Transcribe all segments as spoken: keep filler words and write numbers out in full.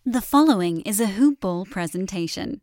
The following is a Hoop Ball presentation.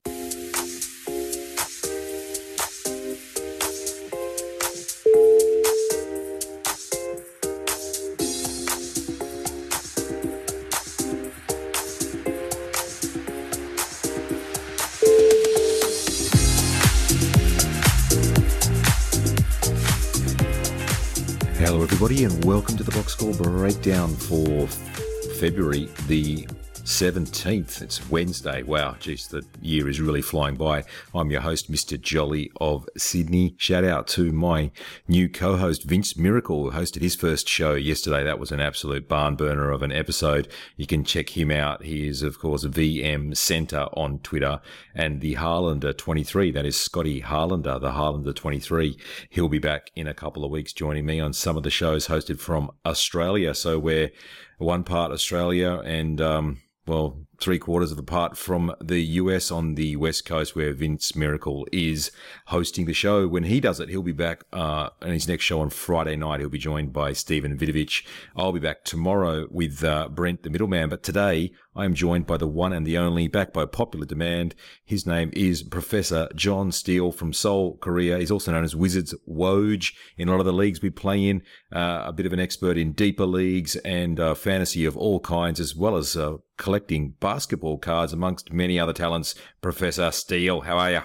Hello everybody and welcome to the Box Score Breakdown for February the seventeenth. It's Wednesday. Wow, geez, the year is really flying by. I'm your host, Mister Jolly of Sydney. Shout out to my new co-host, Vince Miracle, who hosted his first show yesterday. That was an absolute barn burner of an episode. You can check him out. He is, of course, V M Center on Twitter, and the Harlander twenty-three, that is Scotty Harlander, the Harlander twenty-three. He'll be back in a couple of weeks joining me on some of the shows hosted from Australia. So we're one part Australia and, um, well, three quarters of the part from the U S on the West Coast, where Vince Miracle is hosting the show. When he does it, he'll be back uh, on his next show on Friday night. He'll be joined by Stephen Vidovich. I'll be back tomorrow with uh, Brent, the middleman. But today, I am joined by the one and the only, back by popular demand. His name is Professor John Steele from Seoul, Korea. He's also known as Wizards Woj in a lot of the leagues we play in. Uh, a bit of an expert in deeper leagues and uh, fantasy of all kinds, as well as uh, collecting basketball cards amongst many other talents. Professor Steele, how are you?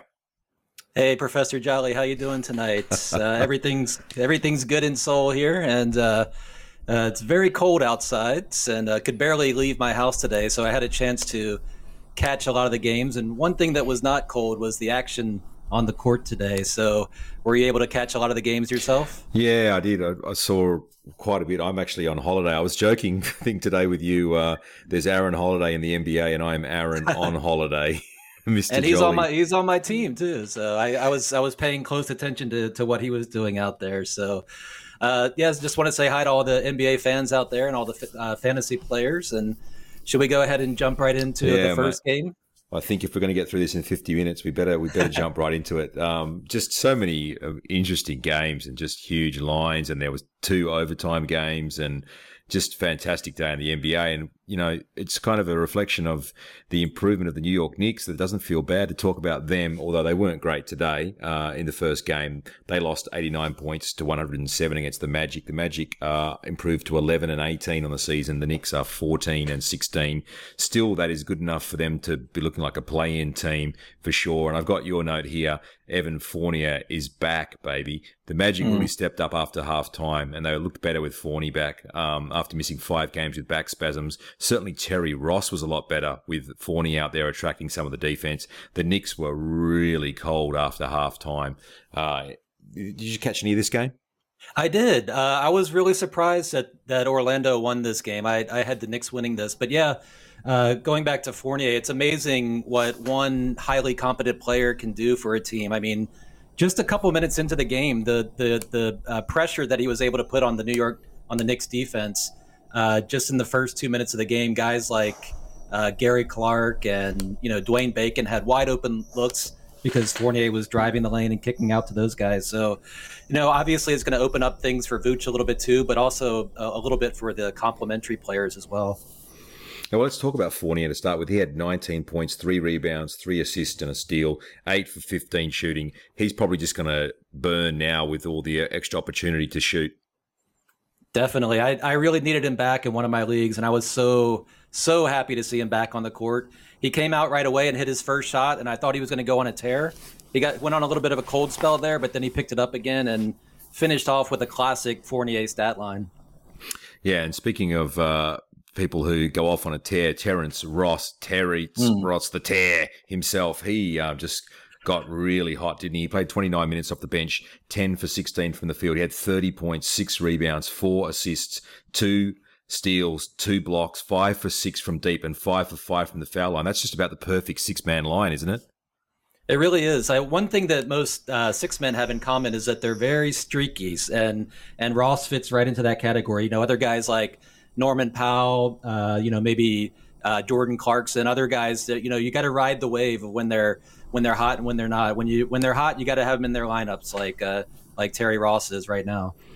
Hey, Professor Jolly, how you doing tonight? uh, everything's everything's good in Seoul here, and uh, uh, it's very cold outside, and uh, could barely leave my house today, so I had a chance to catch a lot of the games. And one thing that was not cold was the action on the court today. So were you able to catch a lot of the games yourself? Yeah, I did. I, I saw quite a bit. I'm actually on holiday. I was joking, I think, today with you. Uh, there's Aaron Holiday in the N B A, and I'm Aaron on holiday. Mister And he's Jolly. on my he's on my team too. So I, I was I was paying close attention to, to what he was doing out there. So uh, yes, just want to say hi to all the N B A fans out there and all the uh, fantasy players. And should we go ahead and jump right into Yeah, the first mate. game? I think if we're going to get through this in fifty minutes, we better we better jump right into it. Um, just so many uh, interesting games and just huge lines, and there was two overtime games, and just fantastic day in the N B A. And you know, it's kind of a reflection of the improvement of the New York Knicks. That doesn't feel bad to talk about them, although they weren't great today. Uh, in the first game, they lost eighty-nine points to one hundred seven against the Magic. The Magic uh, improved to eleven and eighteen on the season. The Knicks are fourteen and sixteen. Still, that is good enough for them to be looking like a play-in team for sure. And I've got your note here. Evan Fournier is back, baby. The Magic mm. really stepped up after half-time, and they looked better with Fournier back um, after missing five games with back spasms. Certainly Terry Ross was a lot better with Fournier out there attracting some of the defense. The Knicks were really cold after half-time. Uh, did you catch any of this game? I did. Uh, I was really surprised that, that Orlando won this game. I, I had the Knicks winning this. But yeah, uh, going back to Fournier, it's amazing what one highly competent player can do for a team. I mean, just a couple minutes into the game, the the the uh, pressure that he was able to put on the New York on the Knicks defense, uh, just in the first two minutes of the game, guys like uh, Gary Clark and you know Dwayne Bacon had wide open looks because Fournier was driving the lane and kicking out to those guys. So, you know, obviously it's going to open up things for Vooch a little bit too, but also a, a little bit for the complementary players as well. Now, well, let's talk about Fournier to start with. He had nineteen points, three rebounds, three assists and a steal, eight for fifteen shooting. He's probably just going to burn now with all the extra opportunity to shoot. Definitely. I, I really needed him back in one of my leagues, and I was so, so happy to see him back on the court. He came out right away and hit his first shot, and I thought he was going to go on a tear. He got went on a little bit of a cold spell there, but then he picked it up again and finished off with a classic Fournier stat line. Yeah, and speaking of uh, people who go off on a tear, Terrence Ross, Terry mm. Ross the Tear himself, he uh, just got really hot, didn't he? He played twenty-nine minutes off the bench, ten for sixteen from the field. He had thirty points, six rebounds, four assists, two steals, two blocks, five for six from deep, and five for five from the foul line. That's just about the perfect six-man line, isn't it? It really is. I, one thing that most uh, six men have in common is that they're very streaky, and and Ross fits right into that category. You know, other guys like Norman Powell, uh, you know, maybe uh, Jordan Clarkson, other guys that, you know, you got to ride the wave of when they're when they're hot and when they're not. When you when they're hot, you got to have them in their lineups, like uh, like Terry Ross is right now.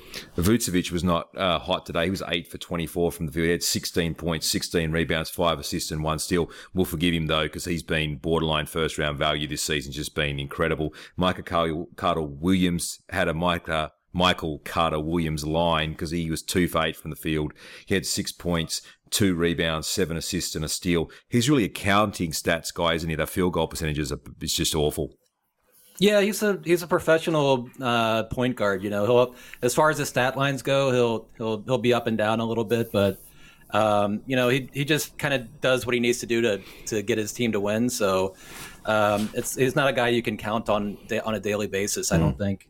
Vucevic was not uh, hot today. He was eight for twenty-four from the field. He had sixteen points, sixteen rebounds, five assists, and one steal. We'll forgive him, though, because he's been borderline first-round value this season, just been incredible. Micah Carter-Williams had a Micah, Michael Carter-Williams line because he was two for eight from the field. He had six points, two rebounds, seven assists, and a steal. He's really a counting stats guy, isn't he? The field goal percentages are it's just awful. Yeah, he's a he's a professional uh, point guard. You know, he'll as far as the stat lines go, he'll he'll he'll be up and down a little bit, but um, you know, he he just kind of does what he needs to do to to get his team to win. So um, it's he's not a guy you can count on on a daily basis. I don't think.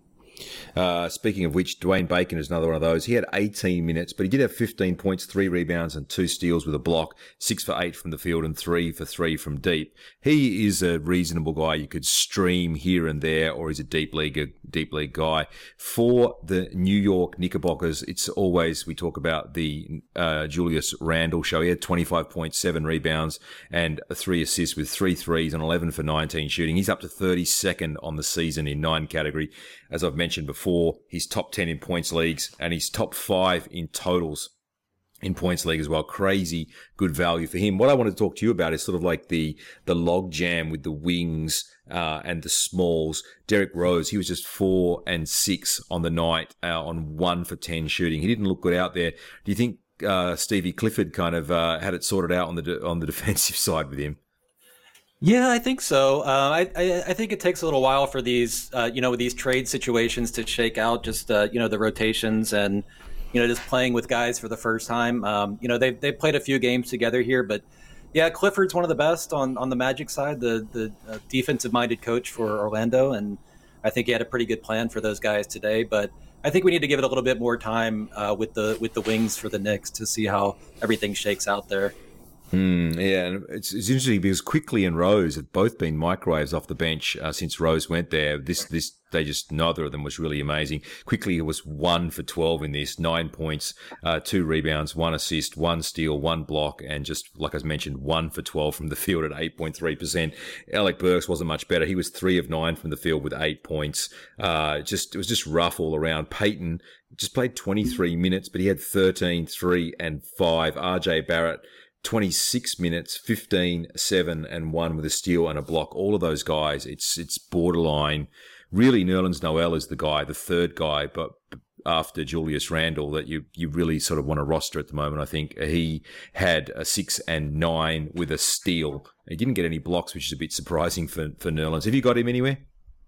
Uh, speaking of which, Dwayne Bacon is another one of those. He had eighteen minutes, but he did have fifteen points, three rebounds, and two steals with a block, six for eight from the field and three for three from deep. He is a reasonable guy you could stream here and there, or he's a deep league, deep league guy. For the New York Knickerbockers, it's always, we talk about the uh, Julius Randle show. He had twenty-five points, seven rebounds, and three assists with three threes and eleven for nineteen shooting. He's up to thirty-second on the season in nine category. As I've mentioned before, he's top ten in points leagues and he's top five in totals in points league as well. Crazy good value for him. What I want to talk to you about is sort of like the the log jam with the wings uh, and the smalls. Derrick Rose, he was just four and six on the night uh, on one for ten shooting. He didn't look good out there. Do you think uh, Stevie Clifford kind of uh, had it sorted out on the de- on the defensive side with him? Yeah, I think so. Uh, I, I I think it takes a little while for these, uh, you know, these trade situations to shake out. Just uh, you know, the rotations and you know, just playing with guys for the first time. Um, you know, they they played a few games together here, but yeah, Clifford's one of the best on, on the Magic side, the the uh, defensive minded coach for Orlando, and I think he had a pretty good plan for those guys today. But I think we need to give it a little bit more time uh, with the with the wings for the Knicks to see how everything shakes out there. Mm, yeah, and it's, it's interesting because Quickly and Rose have both been microwaves off the bench uh, since Rose went there. This, this, they just neither of them was really amazing. Quickly was one for twelve in this, nine points, uh, two rebounds, one assist, one steal, one block, and just like I mentioned, one for twelve from the field at eight point three percent. Alec Burks wasn't much better. He was three of nine from the field with eight points. Uh, just it was just rough all around. Peyton just played twenty-three minutes, but he had thirteen, three, and five. R J Barrett, twenty-six minutes, fifteen, seven, and one with a steal and a block. All of those guys, it's it's borderline. Really, Nerlens Noel is the guy, the third guy, but after Julius Randle that you, you really sort of want to roster at the moment. I think he had a six and nine with a steal. He didn't get any blocks, which is a bit surprising for, for Nerlens. Have you got him anywhere?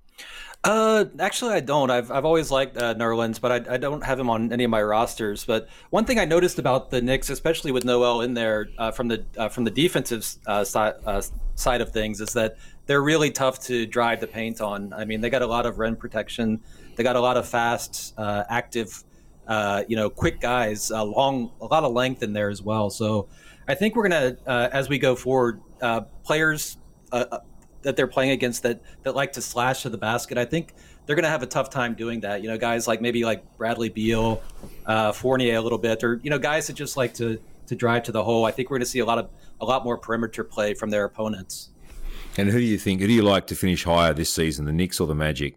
Uh, actually, I don't. I've I've always liked uh, Nerlens, but I I don't have him on any of my rosters. But one thing I noticed about the Knicks, especially with Noel in there, uh, from the uh, from the defensive uh, side uh, side of things, is that they're really tough to drive the paint on. I mean, they got a lot of rim protection. They got a lot of fast, uh, active, uh, you know, quick guys, uh, long, a lot of length in there as well. So I think we're gonna, uh, as we go forward, uh, players. Uh, that they're playing against that, that like to slash to the basket, I think they're going to have a tough time doing that. You know, guys like maybe like Bradley Beal, uh, Fournier a little bit, or, you know, guys that just like to, to drive to the hole. I think we're going to see a lot of, a lot more perimeter play from their opponents. And who do you think, who do you like to finish higher this season, the Knicks or the Magic?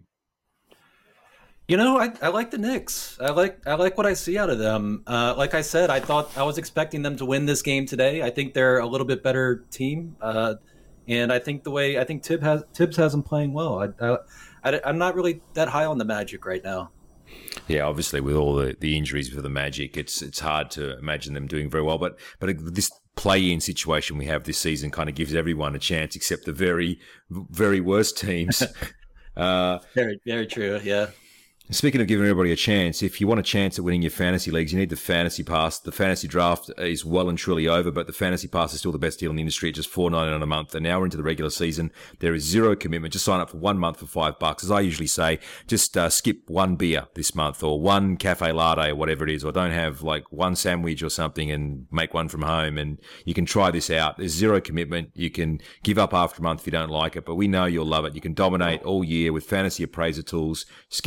You know, I, I like the Knicks. I like I like what I see out of them. Uh, like I said, I thought I was expecting them to win this game today. I think they're a little bit better team. Uh, And I think the way I think Tibbs has Tibbs has them playing well. I, I, I, I'm not really that high on the Magic right now. Yeah, obviously with all the, the injuries for the Magic, it's it's hard to imagine them doing very well. But but this play-in situation we have this season kind of gives everyone a chance, except the very very worst teams. uh, very very true. Yeah. Speaking of giving everybody a chance, if you want a chance at winning your fantasy leagues, you need the Fantasy Pass. The fantasy draft is well and truly over, but the Fantasy Pass is still the best deal in the industry at just four dollars ninety-nine a month. And now we're into the regular season. There is zero commitment. Just sign up for one month for five bucks. As I usually say, just uh, skip one beer this month or one cafe latte or whatever it is, or don't have like one sandwich or something and make one from home. And you can try this out. There's zero commitment. You can give up after a month if you don't like it, but we know you'll love it. You can dominate all year with fantasy appraiser tools, schedule stream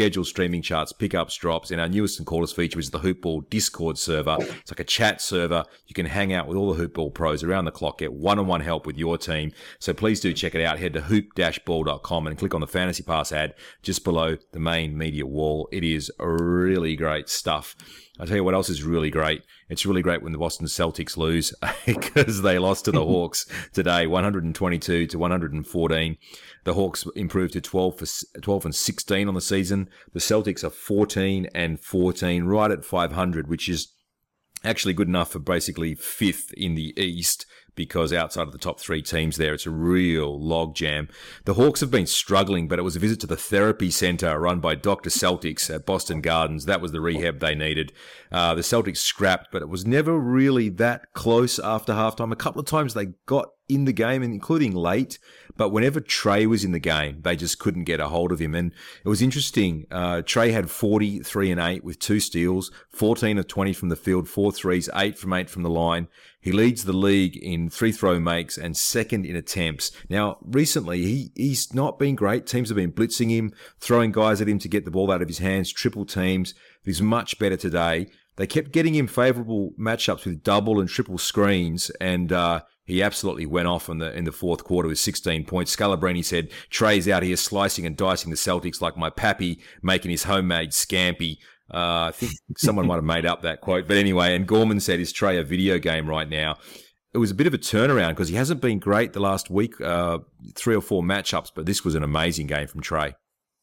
streaming charts, pickups, drops, and our newest and callers feature is the Hoopball Discord server. It's like a chat server. You can hang out with all the Hoopball pros around the clock, get one-on-one help with your team. So please do check it out. Head to hoop dash ball dot com and click on the Fantasy Pass ad just below the main media wall. It is really great stuff. I'll tell you what else is really great. It's really great when the Boston Celtics lose because they lost to the Hawks today, one twenty-two to one fourteen. The Hawks improved to twelve for twelve and sixteen on the season. The Celtics are fourteen and fourteen, right at five hundred, which is actually good enough for basically fifth in the East, because outside of the top three teams there, it's a real logjam. The Hawks have been struggling, but it was a visit to the therapy centre run by Doctor Celtics at Boston Gardens. That was the rehab they needed. Uh, the Celtics scrapped, but it was never really that close after halftime. A couple of times they got in the game, including late, but whenever Trey was in the game, they just couldn't get a hold of him. And it was interesting. Uh, Trey had forty-three and eight with two steals, fourteen of twenty from the field, four threes, eight from eight from the line. He leads the league in free throw makes and second in attempts. Now, recently, he, he's not been great. Teams have been blitzing him, throwing guys at him to get the ball out of his hands, triple teams. He's much better today. They kept getting him favourable matchups with double and triple screens, and uh, he absolutely went off in the in the fourth quarter with sixteen points. Scalabrine said, Trey's out here slicing and dicing the Celtics like my pappy making his homemade scampi. Uh, I think someone might have made up that quote. But anyway, and Gorman said, is Trey a video game right now? It was a bit of a turnaround because he hasn't been great the last week, uh, three or four matchups, but this was an amazing game from Trey.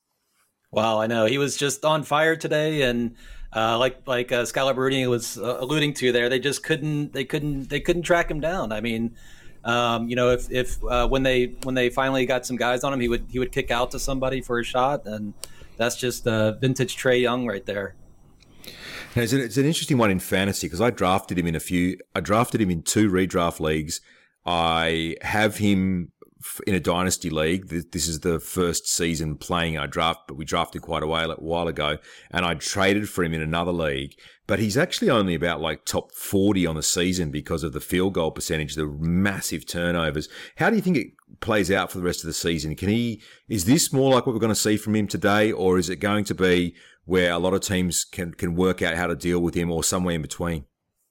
Wow, I know. He was just on fire today, and uh, like like uh, Scalabrine was uh, alluding to there, they just couldn't they couldn't they couldn't track him down. I mean, um, you know, if if uh, when they when they finally got some guys on him, he would he would kick out to somebody for a shot, and that's just uh, vintage Trey Young right there. Now, it's, an, it's an interesting one in fantasy because I drafted him in a few. I drafted him in two redraft leagues. I have him in a dynasty league. This is the first season playing our draft, but we drafted quite a while, a while ago, and I traded for him in another league. But he's actually only about like top forty on the season because of the field goal percentage, the massive turnovers. How do you think it plays out for the rest of the season? Can he? Is this more like what we're going to see from him today, or is it going to be where a lot of teams can can work out how to deal with him, or somewhere in between?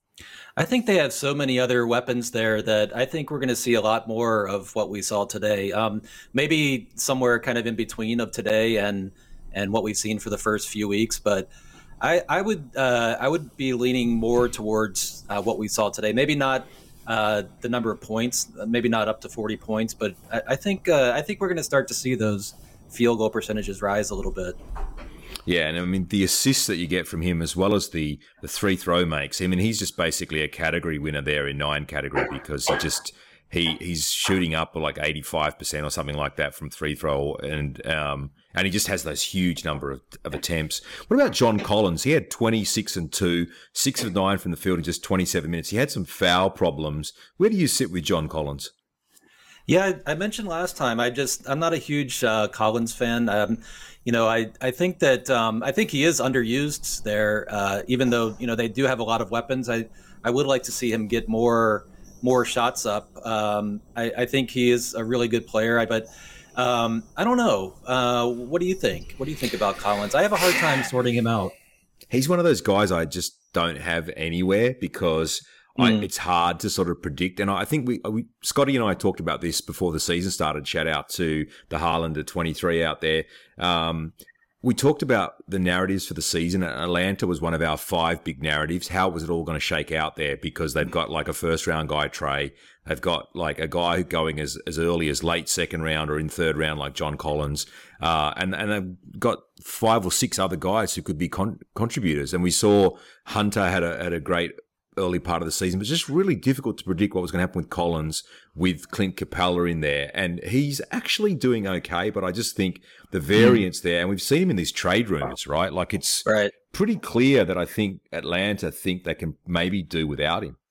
I think they have so many other weapons there that I think we're going to see a lot more of what we saw today. Um, maybe somewhere kind of in between of today and and what we've seen for the first few weeks. But I, I would uh, I would be leaning more towards uh, what we saw today. Maybe not uh, the number of points, maybe not up to forty points, but I, I think uh, I think we're going to start to see those field goal percentages rise a little bit. Yeah, and I mean, the assists that you get from him as well as the, the three throw makes, I mean, he's just basically a category winner there in nine category because he just, he he's shooting up like eighty-five percent or something like that from three throw, and um and he just has those huge number of, of attempts. What about John Collins? He had twenty-six and two, six of nine from the field in just twenty-seven minutes. He had some foul problems. Where do you sit with John Collins? Yeah, I, I mentioned last time, I just, I'm not a huge uh, Collins fan. Um, you know, I, I think that, um, I think he is underused there, uh, even though, you know, they do have a lot of weapons. I, I would like to see him get more, more shots up. Um, I, I think he is a really good player, I, but um, I don't know. Uh, what do you think? What do you think about Collins? I have a hard time sorting him out. He's one of those guys I just don't have anywhere because I, mm. it's hard to sort of predict. And I think we, we, Scotty and I talked about this before the season started. Shout out to the Harlander twenty-three out there. Um, we talked about the narratives for the season. Atlanta was one of our five big narratives. How was it all going to shake out there? Because they've got like a first round guy, Trey. They've got like a guy going as, as early as late second round or in third round, like John Collins. Uh, and, and they've got five or six other guys who could be con- contributors. And we saw Hunter had a, had a great early part of the season, but it's just really difficult to predict what was going to happen with Collins with Clint Capella in there. And he's actually doing okay, but I just think the variance mm. there, and we've seen him in these trade rumors, right? Like it's right. pretty clear that I think Atlanta think they can maybe do without him.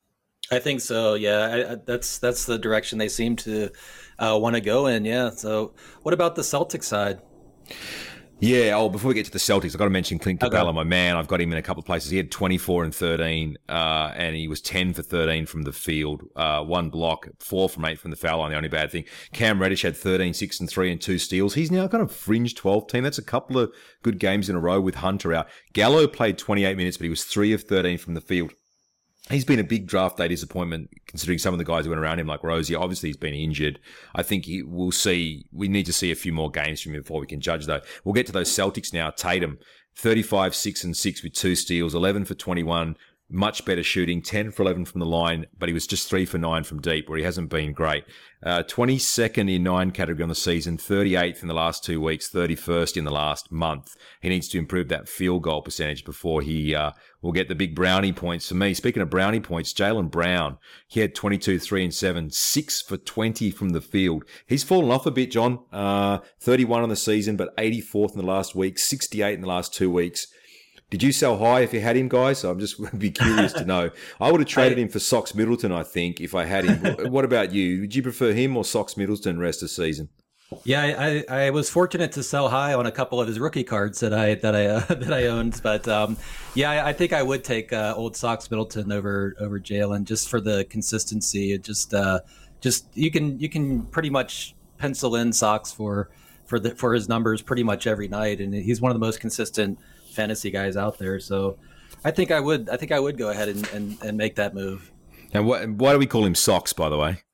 I think so. Yeah, I, I, that's that's the direction they seem to uh, want to go in. Yeah. So what about the Celtics side? Yeah, oh, before we get to the Celtics, I've got to mention Clint Capella, Okay. my man. I've got him in a couple of places. He had twenty-four and thirteen, uh, and he was ten for thirteen from the field, uh, one block, four from eight from the foul line, the only bad thing. Cam Reddish had thirteen, six and three and two steals. He's now kind of fringe twelve team. That's a couple of good games in a row with Hunter out. Gallo played twenty-eight minutes, but he was three of thirteen from the field. He's been a big draft day disappointment, considering some of the guys who went around him, like Rozier. Obviously, he's been injured. I think he, we'll see. We need to see a few more games from him before we can judge, though. We'll get to those Celtics now. Tatum, thirty-five, six and six with two steals, eleven for twenty-one. Much better shooting, ten for eleven from the line, but he was just three for nine from deep, where he hasn't been great. Uh, twenty-second in nine category on the season, thirty-eighth in the last two weeks, thirty-first in the last month. He needs to improve that field goal percentage before he uh, will get the big brownie points for me. Speaking of brownie points, Jaylen Brown, he had twenty-two, three and seven, six for twenty from the field. He's fallen off a bit, John. Uh, thirty-one on the season, but eighty-fourth in the last week, sixty-eight in the last two weeks. Did you sell high if you had him, guys? I'm just be curious to know. I would have traded him for Sox Middleton, I think, if I had him. What about you? Would you prefer him or Sox Middleton rest of the season? Yeah, I, I was fortunate to sell high on a couple of his rookie cards that I that I uh, that I owned, but um, yeah, I, I think I would take uh, old Sox Middleton over over Jaylen just for the consistency. It just uh, just you can you can pretty much pencil in Sox for for the for his numbers pretty much every night, and he's one of the most consistent fantasy guys out there. So I think I would I think I would go ahead and, and, and make that move. And what, why do we call him Sox, by the way?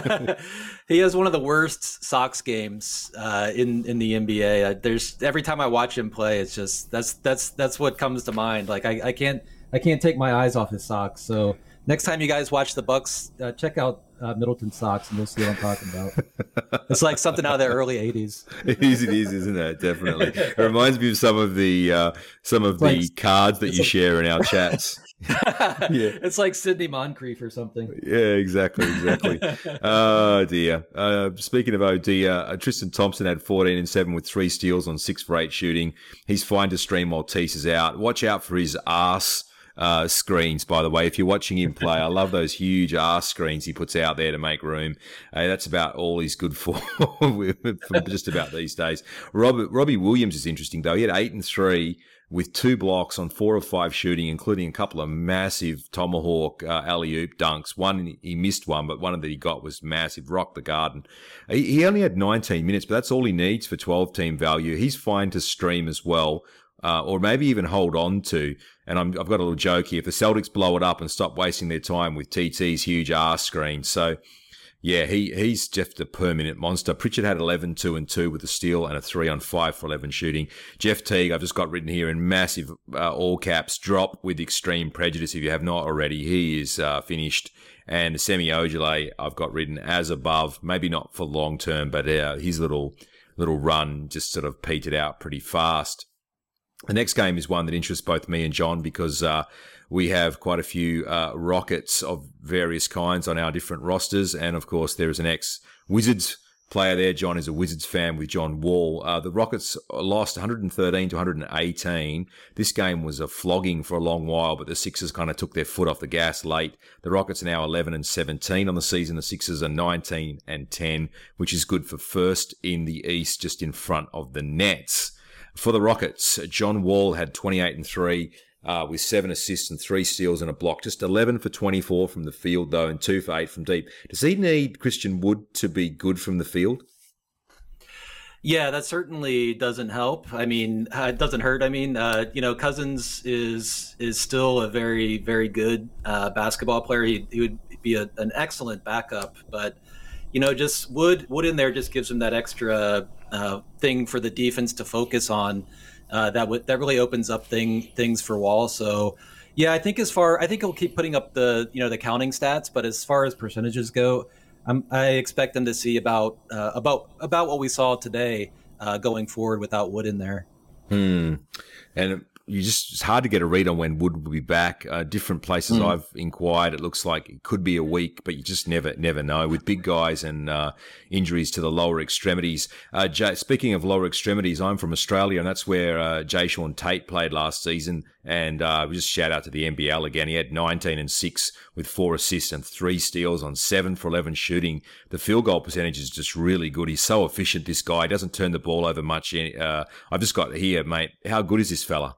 He has one of the worst Sox games uh, in in the N B A. Uh, there's every time I watch him play, it's just that's that's that's what comes to mind. Like I, I can't I can't take my eyes off his socks. So next time you guys watch the Bucks, uh, check out uh, Middleton socks, and you'll see what I'm talking about. It's like something out of the early eighties. It is, it is, isn't it? Definitely. It reminds me of some of the uh, some of Like- the cards that you like- share in our chats. Yeah. It's like Sidney Moncrief or something. Yeah, exactly, exactly. Oh dear. Uh, speaking of oh dear, uh, Tristan Thompson had fourteen and seven with three steals on six for eight shooting. He's fine to stream while Tease is out. Watch out for his arse uh, screens, by the way. If you're watching him play, I love those huge arse screens he puts out there to make room. Uh, that's about all he's good for, for just about these days. Robert, Robbie Williams is interesting though. He had eight and three. With two blocks on four of five shooting, including a couple of massive tomahawk uh, alley-oop dunks. One, he missed one, but one that he got was massive, rocked the garden. He, he only had nineteen minutes, but that's all he needs for twelve-team value. He's fine to stream as well, uh, or maybe even hold on to. And I'm, I've got a little joke here. If the Celtics blow it up and stop wasting their time with T T's huge arse screen. So, yeah, he, he's just a permanent monster. Pritchard had eleven, two and two with a steal and a three on five for eleven shooting. Jeff Teague, I've just got written here in massive uh, all caps, drop with extreme prejudice if you have not already. He is uh, finished. And Semi Ojeleye, I've got written as above, maybe not for long term, but uh, his little little run just sort of petered out pretty fast. The next game is one that interests both me and John because uh, we have quite a few uh, Rockets of various kinds on our different rosters. And, of course, there is an ex-Wizards player there. John is a Wizards fan with John Wall. Uh, the Rockets lost one thirteen to one eighteen. This game was a flogging for a long while, but the Sixers kind of took their foot off the gas late. The Rockets are now eleven and seventeen on the season. The Sixers are nineteen and ten, which is good for first in the East, just in front of the Nets. For the Rockets, John Wall had twenty-eight and three uh, with seven assists and three steals and a block. Just eleven for twenty-four from the field, though, and two for eight from deep. Does he need Christian Wood to be good from the field? Yeah, that certainly doesn't help. I mean, it doesn't hurt. I mean, uh, you know, Cousins is is still a very, very good uh, basketball player. He, he would be a, an excellent backup, but you know, just Wood Wood in there just gives him that extra uh, thing for the defense to focus on. Uh, that w- that really opens up thing things for Wall. So, yeah, I think as far I think he'll keep putting up the you know the counting stats, but as far as percentages go, I'm, I expect them to see about uh, about about what we saw today uh, going forward without Wood in there. Hmm. And you just it's hard to get a read on when Wood will be back. Uh, different places mm. I've inquired, it looks like it could be a week, but you just never never know with big guys and uh, injuries to the lower extremities. Uh, Jay, speaking of lower extremities, I'm from Australia, and that's where uh, Jay Sean Tate played last season. And uh, just shout out to the N B L again. He had nineteen and six with four assists and three steals on seven for eleven shooting. The field goal percentage is just really good. He's so efficient, this guy. He doesn't turn the ball over much. Uh, I've just got here, mate. How good is this fella?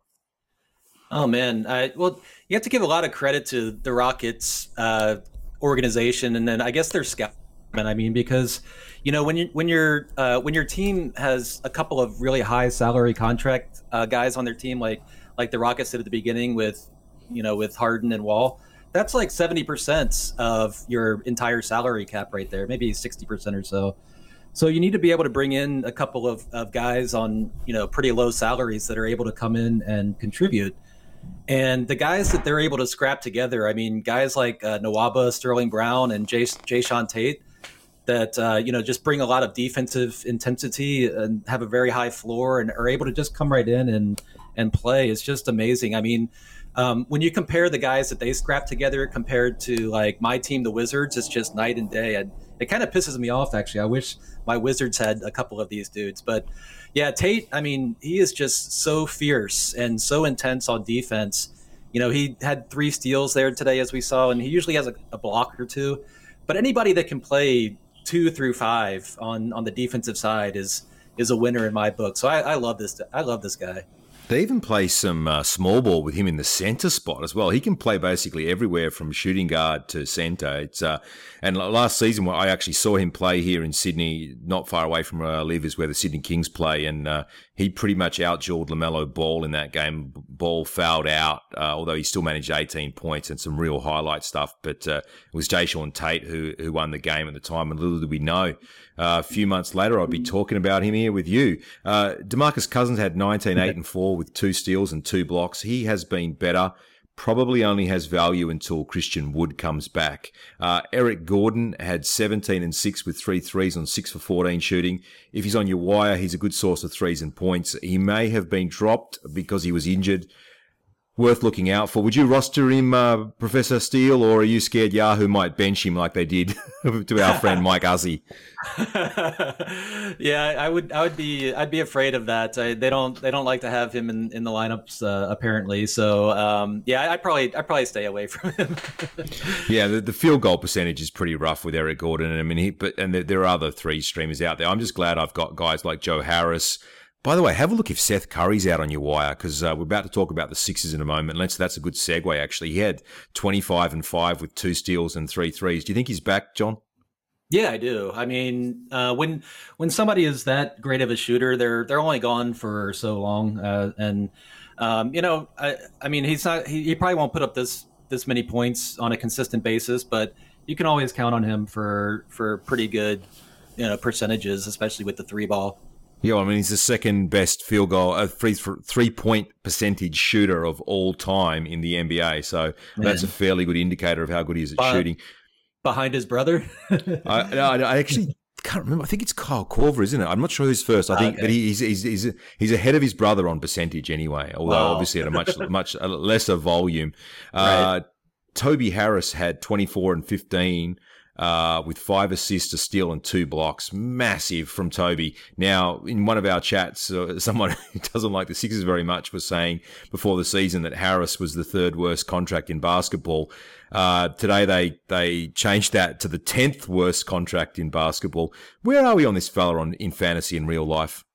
Oh, man. I, well, you have to give a lot of credit to the Rockets uh, organization, and then I guess their scout. I mean, because you know when you when your uh, when your team has a couple of really high salary contract uh, guys on their team, like like the Rockets did at the beginning with you know with Harden and Wall, that's like seventy percent of your entire salary cap right there, maybe sixty percent or so. So you need to be able to bring in a couple of, of guys on you know pretty low salaries that are able to come in and contribute. And the guys that they're able to scrap together, I mean, guys like uh, Nwaba, Sterling Brown, and Jay, Jayshawn Tate, that uh, you know just bring a lot of defensive intensity and have a very high floor and are able to just come right in and and play. It's just amazing. I mean, um, when you compare the guys that they scrap together compared to like my team, the Wizards, it's just night and day. And it kind of pisses me off, actually. I wish my Wizards had a couple of these dudes. But yeah, Tate, I mean, he is just so fierce and so intense on defense. You know, he had three steals there today, as we saw, and he usually has a, a block or two. But anybody that can play two through five on, on the defensive side is is a winner in my book. So I, I love this. I love this guy. They even play some uh, small ball with him in the center spot as well. He can play basically everywhere from shooting guard to center. It's uh, and last season I actually saw him play here in Sydney, not far away from where I live, is where the Sydney Kings play, and uh, he pretty much outjawed LaMelo Ball in that game. Ball fouled out, uh, although he still managed eighteen points and some real highlight stuff. But uh, it was Jayshawn Tate who who won the game at the time, and little did we know. Uh, a few months later, I'll be talking about him here with you. Uh, DeMarcus Cousins had nineteen, eight, and four with two steals and two blocks. He has been better. Probably only has value until Christian Wood comes back. Uh, Eric Gordon had seventeen and six with three threes on six for fourteen shooting. If he's on your wire, he's a good source of threes and points. He may have been dropped because he was injured. Worth looking out for. Would you roster him, uh, Professor Steele, or are you scared Yahoo might bench him like they did to our friend Mike Uzzy? Yeah, I would. I would be. I'd be afraid of that. I, they don't. They don't like to have him in, in the lineups uh, apparently. So um, yeah, I probably. I probably stay away from him. Yeah, the, the field goal percentage is pretty rough with Eric Gordon. I mean, he. But and there, there are other three streamers out there. I'm just glad I've got guys like Joe Harris. By the way, have a look if Seth Curry's out on your wire, because uh, we're about to talk about the Sixers in a moment. Let's, that's a good segue, actually. He had twenty-five and five with two steals and three threes. Do you think he's back, John? Yeah, I do. I mean, uh, when when somebody is that great of a shooter, they're they're only gone for so long, uh, and um, you know, I, I mean, he's not. He, he probably won't put up this this many points on a consistent basis, but you can always count on him for for pretty good, you know, percentages, especially with the three ball. Yeah, I mean, he's the second best field goal, uh, free three point percentage shooter of all time in the N B A. So Man. That's a fairly good indicator of how good he is at uh, shooting. Behind his brother? I, no, I actually can't remember. I think it's Kyle Korver, isn't it? I'm not sure who's first. I think, okay. But he's he's he's he's ahead of his brother on percentage anyway. Although wow. obviously at a much much lesser volume. Uh, right. Toby Harris had twenty-four and fifteen. Uh, with five assists, a steal, and two blocks. Massive from Toby. Now, in one of our chats, uh, someone who doesn't like the Sixers very much was saying before the season that Harris was the third worst contract in basketball. Uh, today they, they changed that to the tenth worst contract in basketball. Where are we on this fella on, in fantasy in real life?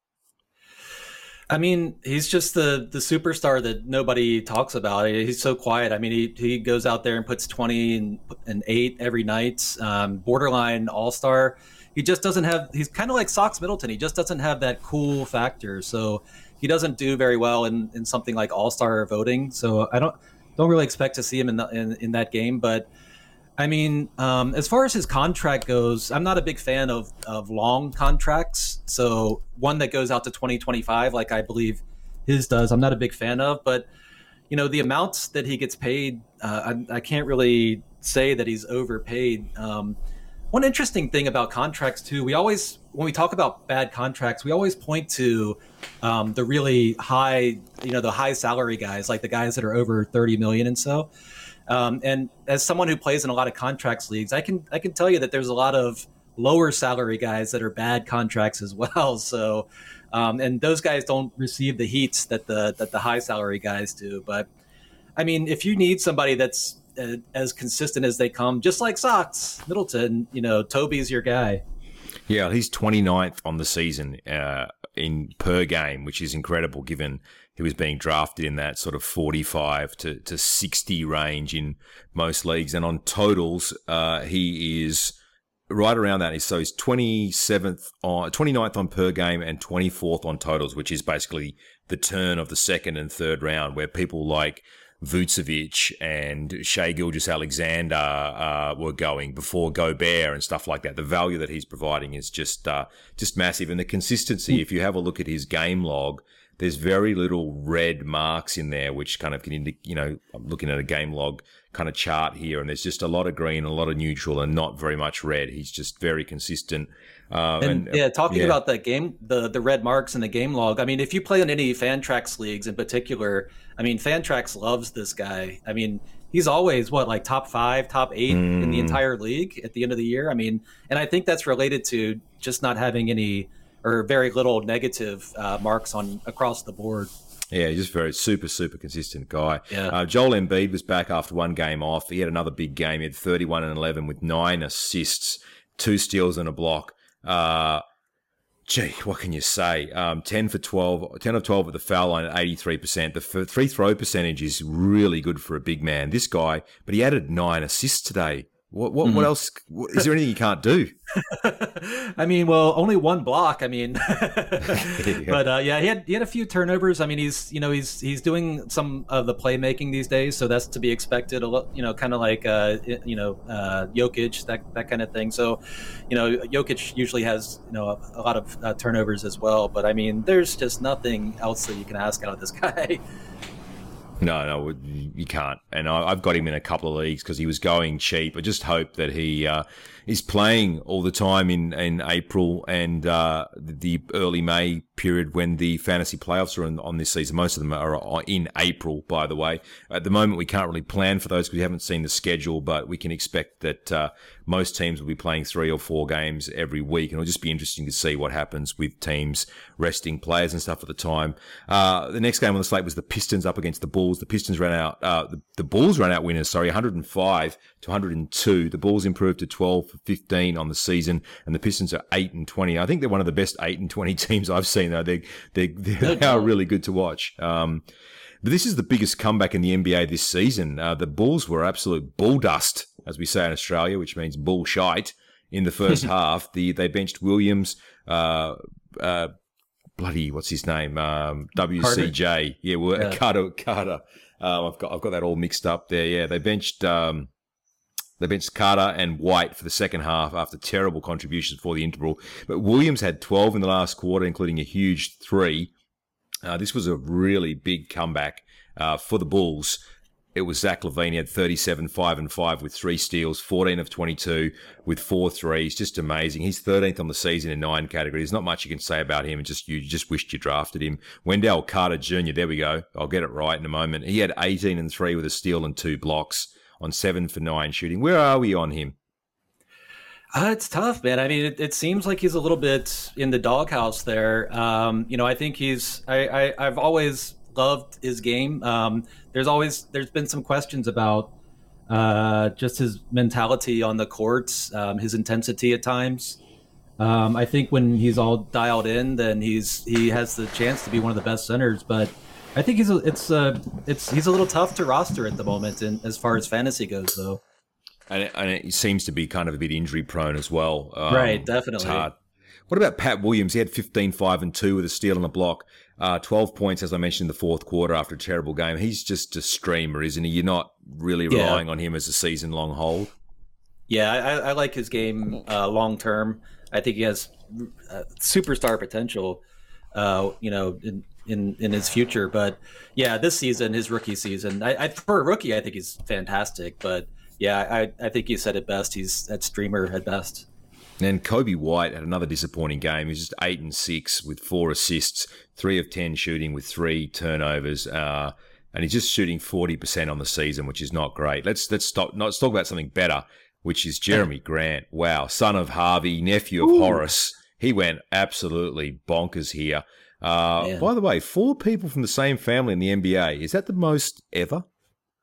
I mean, he's just the, the superstar that nobody talks about. He's so quiet. I mean, he, he goes out there and puts twenty and, and eight every night, um, borderline all-star. He just doesn't have – he's kind of like Sox Middleton. He just doesn't have that cool factor. So he doesn't do very well in, in something like all-star voting. So I don't don't really expect to see him in, the, in, in that game. But, I mean, um, as far as his contract goes, I'm not a big fan of, of long contracts. So one that goes out to twenty twenty-five, like I believe his does, I'm not a big fan of. But, you know, the amounts that he gets paid, uh, I, I can't really say that he's overpaid. Um, one interesting thing about contracts, too, we always, when we talk about bad contracts, we always point to um, the really high, you know, the high salary guys, like the guys that are over thirty million and so. Um, and as someone who plays in a lot of contracts leagues, I can I can tell you that there's a lot of lower salary guys that are bad contracts as well. So, um, and those guys don't receive the heats that the that the high salary guys do. But I mean, if you need somebody that's uh, as consistent as they come, just like Sox, Middleton, you know, Toby's your guy. Yeah, he's twenty-ninth on the season uh, in per game, which is incredible given he was being drafted in that sort of forty-five to, to sixty range in most leagues. And on totals, uh, he is right around that. So he's twenty-seventh on, twenty-ninth on per game and twenty-fourth on totals, which is basically the turn of the second and third round where people like Vucevic and Shai Gilgeous-Alexander uh, were going before Gobert and stuff like that. The value that he's providing is just uh, just massive. And the consistency, if you have a look at his game log, there's very little red marks in there, which kind of can, indi- you know, I'm looking at a game log kind of chart here, and there's just a lot of green, a lot of neutral, and not very much red. He's just very consistent. Uh, and, and yeah, talking yeah. about that game, the the red marks in the game log. I mean, if you play in any Fantrax leagues in particular, I mean, Fantrax loves this guy. I mean, he's always what, like top five, top eight mm. in the entire league at the end of the year. I mean, and I think that's related to just not having any or very little negative uh, marks on across the board. Yeah, he's just very super, super consistent guy. Yeah. Uh, Joel Embiid was back after one game off. He had another big game. He had thirty-one and eleven with nine assists, two steals and a block. Uh, gee, what can you say? Um, ten for twelve, ten of twelve at the foul line at eighty-three percent. The f- free throw percentage is really good for a big man. This guy, but he added nine assists today. What what, mm-hmm. what else? Is there anything you can't do? I mean, well, only one block. I mean, yeah. but uh, yeah, he had he had a few turnovers. I mean, he's you know he's he's doing some of the playmaking these days, so that's to be expected. A lot, you know, kind of like uh, you know uh, Jokic, that that kind of thing. So, you know, Jokic usually has you know a, a lot of uh, turnovers as well. But I mean, there's just nothing else that you can ask out of this guy. No, no, you can't. And I've got him in a couple of leagues because he was going cheap. I just hope that he uh, is playing all the time in, in April and uh, the early May period when the fantasy playoffs are on, on this season. Most of them are in April, by the way. At the moment, we can't really plan for those because we haven't seen the schedule, but we can expect that uh, most teams will be playing three or four games every week. And it'll just be interesting to see what happens with teams resting players and stuff at the time. Uh, the next game on the slate was the Pistons up against the Bulls. The Pistons ran out, uh, the, the Bulls ran out winners, sorry, one hundred five to one hundred two. The Bulls improved to twelve for fifteen on the season, and the Pistons are eight and twenty. I think they're one of the best eight and twenty teams I've seen, though. They, they, they are really good to watch. Um, but this is the biggest comeback in the N B A this season. Uh, the Bulls were absolute bull dust, as we say in Australia, which means bull shite in the first half. The, they benched Williams, uh, uh, bloody, what's his name? Um, W C J. Carter. Yeah, well, yeah. Carter, Carter. Um, I've got, I've got that all mixed up there. Yeah, they benched, um, they benched Carter and White for the second half after terrible contributions for the interval. But Williams had twelve in the last quarter, including a huge three. Uh, this was a really big comeback, uh, for the Bulls. It was Zach LaVine. He had thirty-seven, five and five with three steals, fourteen of twenty-two with four threes. Just amazing. He's thirteenth on the season in nine categories. Not much you can say about him. And just, you just wished you drafted him. Wendell Carter Junior There we go. I'll get it right in a moment. He had eighteen and three with a steal and two blocks on seven for nine shooting. Where are we on him? Uh, it's tough, man. I mean, it, it seems like he's a little bit in the doghouse there. Um, you know, I think he's, I, I, I've always loved his game. Um, there's always, there's been some questions about uh, just his mentality on the courts, um, his intensity at times. Um, I think when he's all dialed in, then he's, he has the chance to be one of the best centers, but I think he's, a, it's, uh, it's, he's a little tough to roster at the moment. And as far as fantasy goes, though. And it, and it seems to be kind of a bit injury prone as well. Um, right, definitely. It's hard. What about Pat Williams? He had fifteen, five and two with a steal and a block. Uh, twelve points, as I mentioned, in the fourth quarter after a terrible game. He's just a streamer, isn't he? You're not really relying yeah. on him as a season-long hold. Yeah, I, I like his game uh, long-term. I think he has uh, superstar potential, uh, you know, in, in, in his future. But, yeah, this season, his rookie season, I, I, for a rookie, I think he's fantastic. But, yeah, I, I think you said it best. He's that streamer at best. And Kobe White had another disappointing game. He was just eight and six with four assists, three of ten shooting with three turnovers, uh, and he's just shooting forty percent on the season, which is not great. Let's let's stop. Let's talk about something better, which is Jeremy Grant. Wow, son of Harvey, nephew of Ooh. Horace. He went absolutely bonkers here. Uh, by the way, four people from the same family in the N B A. Is that the most ever?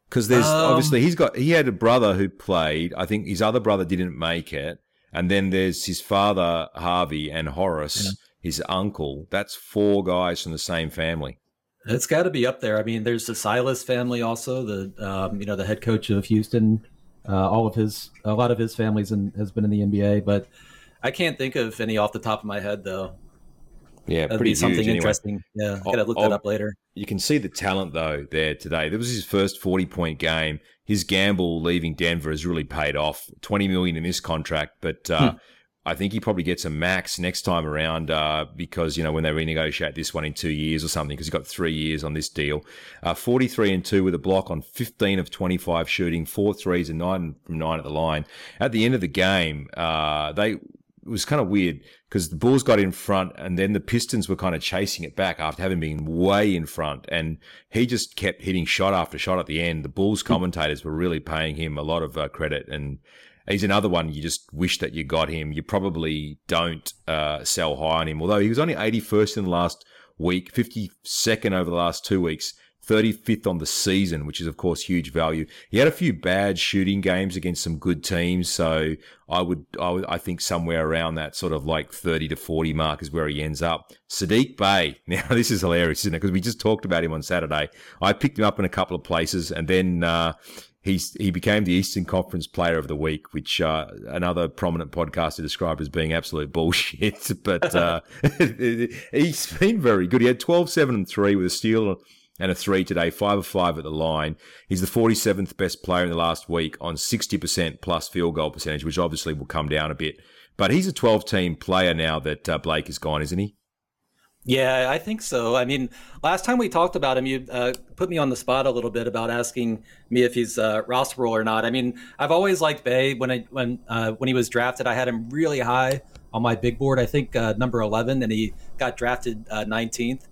Because there's Um, obviously he's got he had a brother who played. I think his other brother didn't make it, and then there's his father Harvey and Horace, Yeah. his uncle. That's four guys from the same family. It's got to be up there. I mean, there's the Silas family also. The um, you know the head coach of Houston. Uh, all of his, a lot of his family's in, has been in the N B A, but I can't think of any off the top of my head though. Yeah, That'd pretty be something huge, anyway. interesting. Yeah, I Oh, gotta look oh, that up later. You can see the talent, though, there today. That was his first forty-point game. His gamble leaving Denver has really paid off. twenty million dollars in this contract, but uh, Hmm. I think he probably gets a max next time around uh, because, you know, when they renegotiate this one in two years or something, because he's got three years on this deal. Uh, forty-three and two with a block on fifteen of twenty-five shooting, four threes and nine from nine at the line. At the end of the game, uh, they... It was kind of weird because the Bulls got in front and then the Pistons were kind of chasing it back after having been way in front. And he just kept hitting shot after shot at the end. The Bulls commentators were really paying him a lot of uh, credit. And he's another one you just wish that you got him. You probably don't uh, sell high on him, although he was only eighty-first in the last week, fifty-second over the last two weeks. thirty-fifth on the season, which is, of course, huge value. He had a few bad shooting games against some good teams, so I would, I would, I think somewhere around that sort of like thirty to forty mark is where he ends up. Saddiq Bey. Now, this is hilarious, isn't it? Because we just talked about him on Saturday. I picked him up in a couple of places, and then uh, he's he became the Eastern Conference Player of the Week, which uh, another prominent podcaster described as being absolute bullshit. But uh, he's been very good. He had twelve, seven, and three with a steal and a three today, five of five at the line. He's the forty-seventh best player in the last week on sixty percent plus field goal percentage, which obviously will come down a bit. But he's a twelve-team player now that uh, Blake is gone, isn't he? Yeah, I think so. I mean, last time we talked about him, you uh, put me on the spot a little bit about asking me if he's uh, rosterable or not. I mean, I've always liked Bey. When I when uh, when he was drafted, I had him really high on my big board. I think uh, number eleven, and he got drafted uh, nineteenth.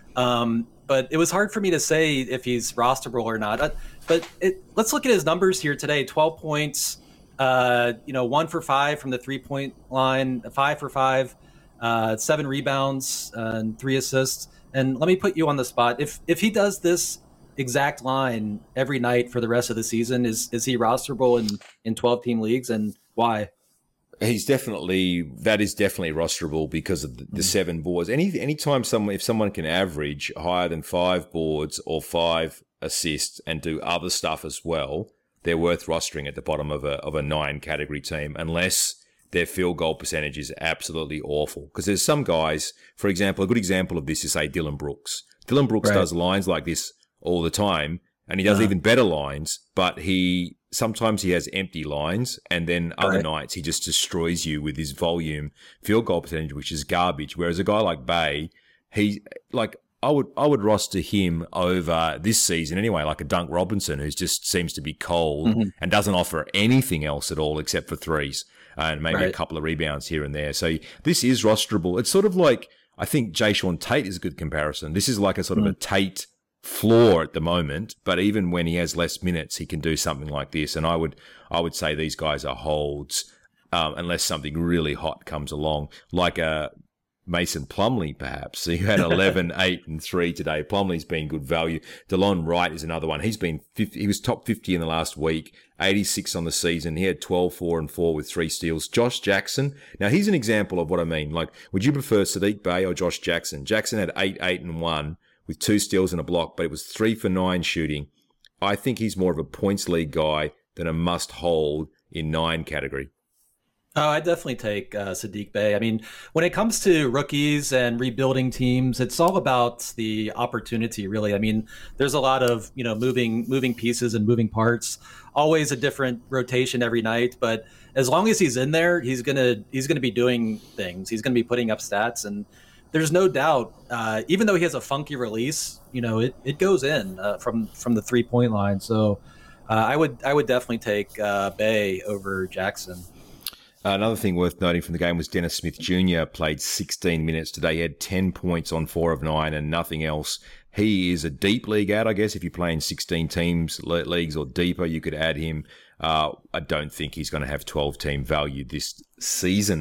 Um, but it was hard for me to say if he's rosterable or not. Uh, but it, let's look at his numbers here today: twelve points, uh, you know, one for five from the three-point line, five for five. Uh, seven rebounds uh, and three assists. And let me put you on the spot. If if he does this exact line every night for the rest of the season, is is he rosterable in in twelve team leagues, and why? He's definitely that is definitely rosterable because of the, the seven boards. Any anytime someone if someone can average higher than five boards or five assists and do other stuff as well, they're worth rostering at the bottom of a of a nine category team, unless their field goal percentage is absolutely awful. Because there's some guys, for example, a good example of this is, say, Dylan Brooks. Dylan Brooks Right. does lines like this all the time, and he does Uh-huh. even better lines, but he sometimes he has empty lines, and then other Right. nights he just destroys you with his volume field goal percentage, which is garbage. Whereas a guy like Bey, he, like, I would I would roster him over this season anyway, like a Dunk Robinson, who just seems to be cold Mm-hmm. and doesn't offer anything else at all except for threes and maybe a Right. couple of rebounds here and there. So this is rosterable. It's sort of like, I think Jay Sean Tate is a good comparison. This is like a sort of a Tate floor at the moment, but even when he has less minutes, he can do something like this. And I would I would say these guys are holds, um, unless something really hot comes along, like a Mason Plumlee, perhaps. He had eleven, eight, and three today. Plumlee's been good value. DeLon Wright is another one. He's been fifty, he was top fifty in the last week, eighty-six on the season. He had twelve, four, and four with three steals. Josh Jackson. Now, he's an example of what I mean. Like, would you prefer Saddiq Bey or Josh Jackson? Jackson had eight, eight, and one with two steals and a block, but it was three for nine shooting. I think he's more of a points league guy than a must hold in nine category. Oh, I definitely take uh, Saddiq Bey. I mean, when it comes to rookies and rebuilding teams, it's all about the opportunity, really. I mean, there's a lot of, you know, moving moving pieces and moving parts. Always a different rotation every night, but as long as he's in there, he's gonna he's gonna be doing things. He's gonna be putting up stats, and there's no doubt. Uh, even though he has a funky release, you know, it, it goes in uh, from from the three point line. So uh, I would I would definitely take uh, Bey over Jackson. Another thing worth noting from the game was Dennis Smith Junior played sixteen minutes today. He had ten points on four of nine and nothing else. He is a deep league out, I guess. If you're playing sixteen teams le- leagues or deeper, you could add him. Uh, I don't think he's going to have twelve-team value this season.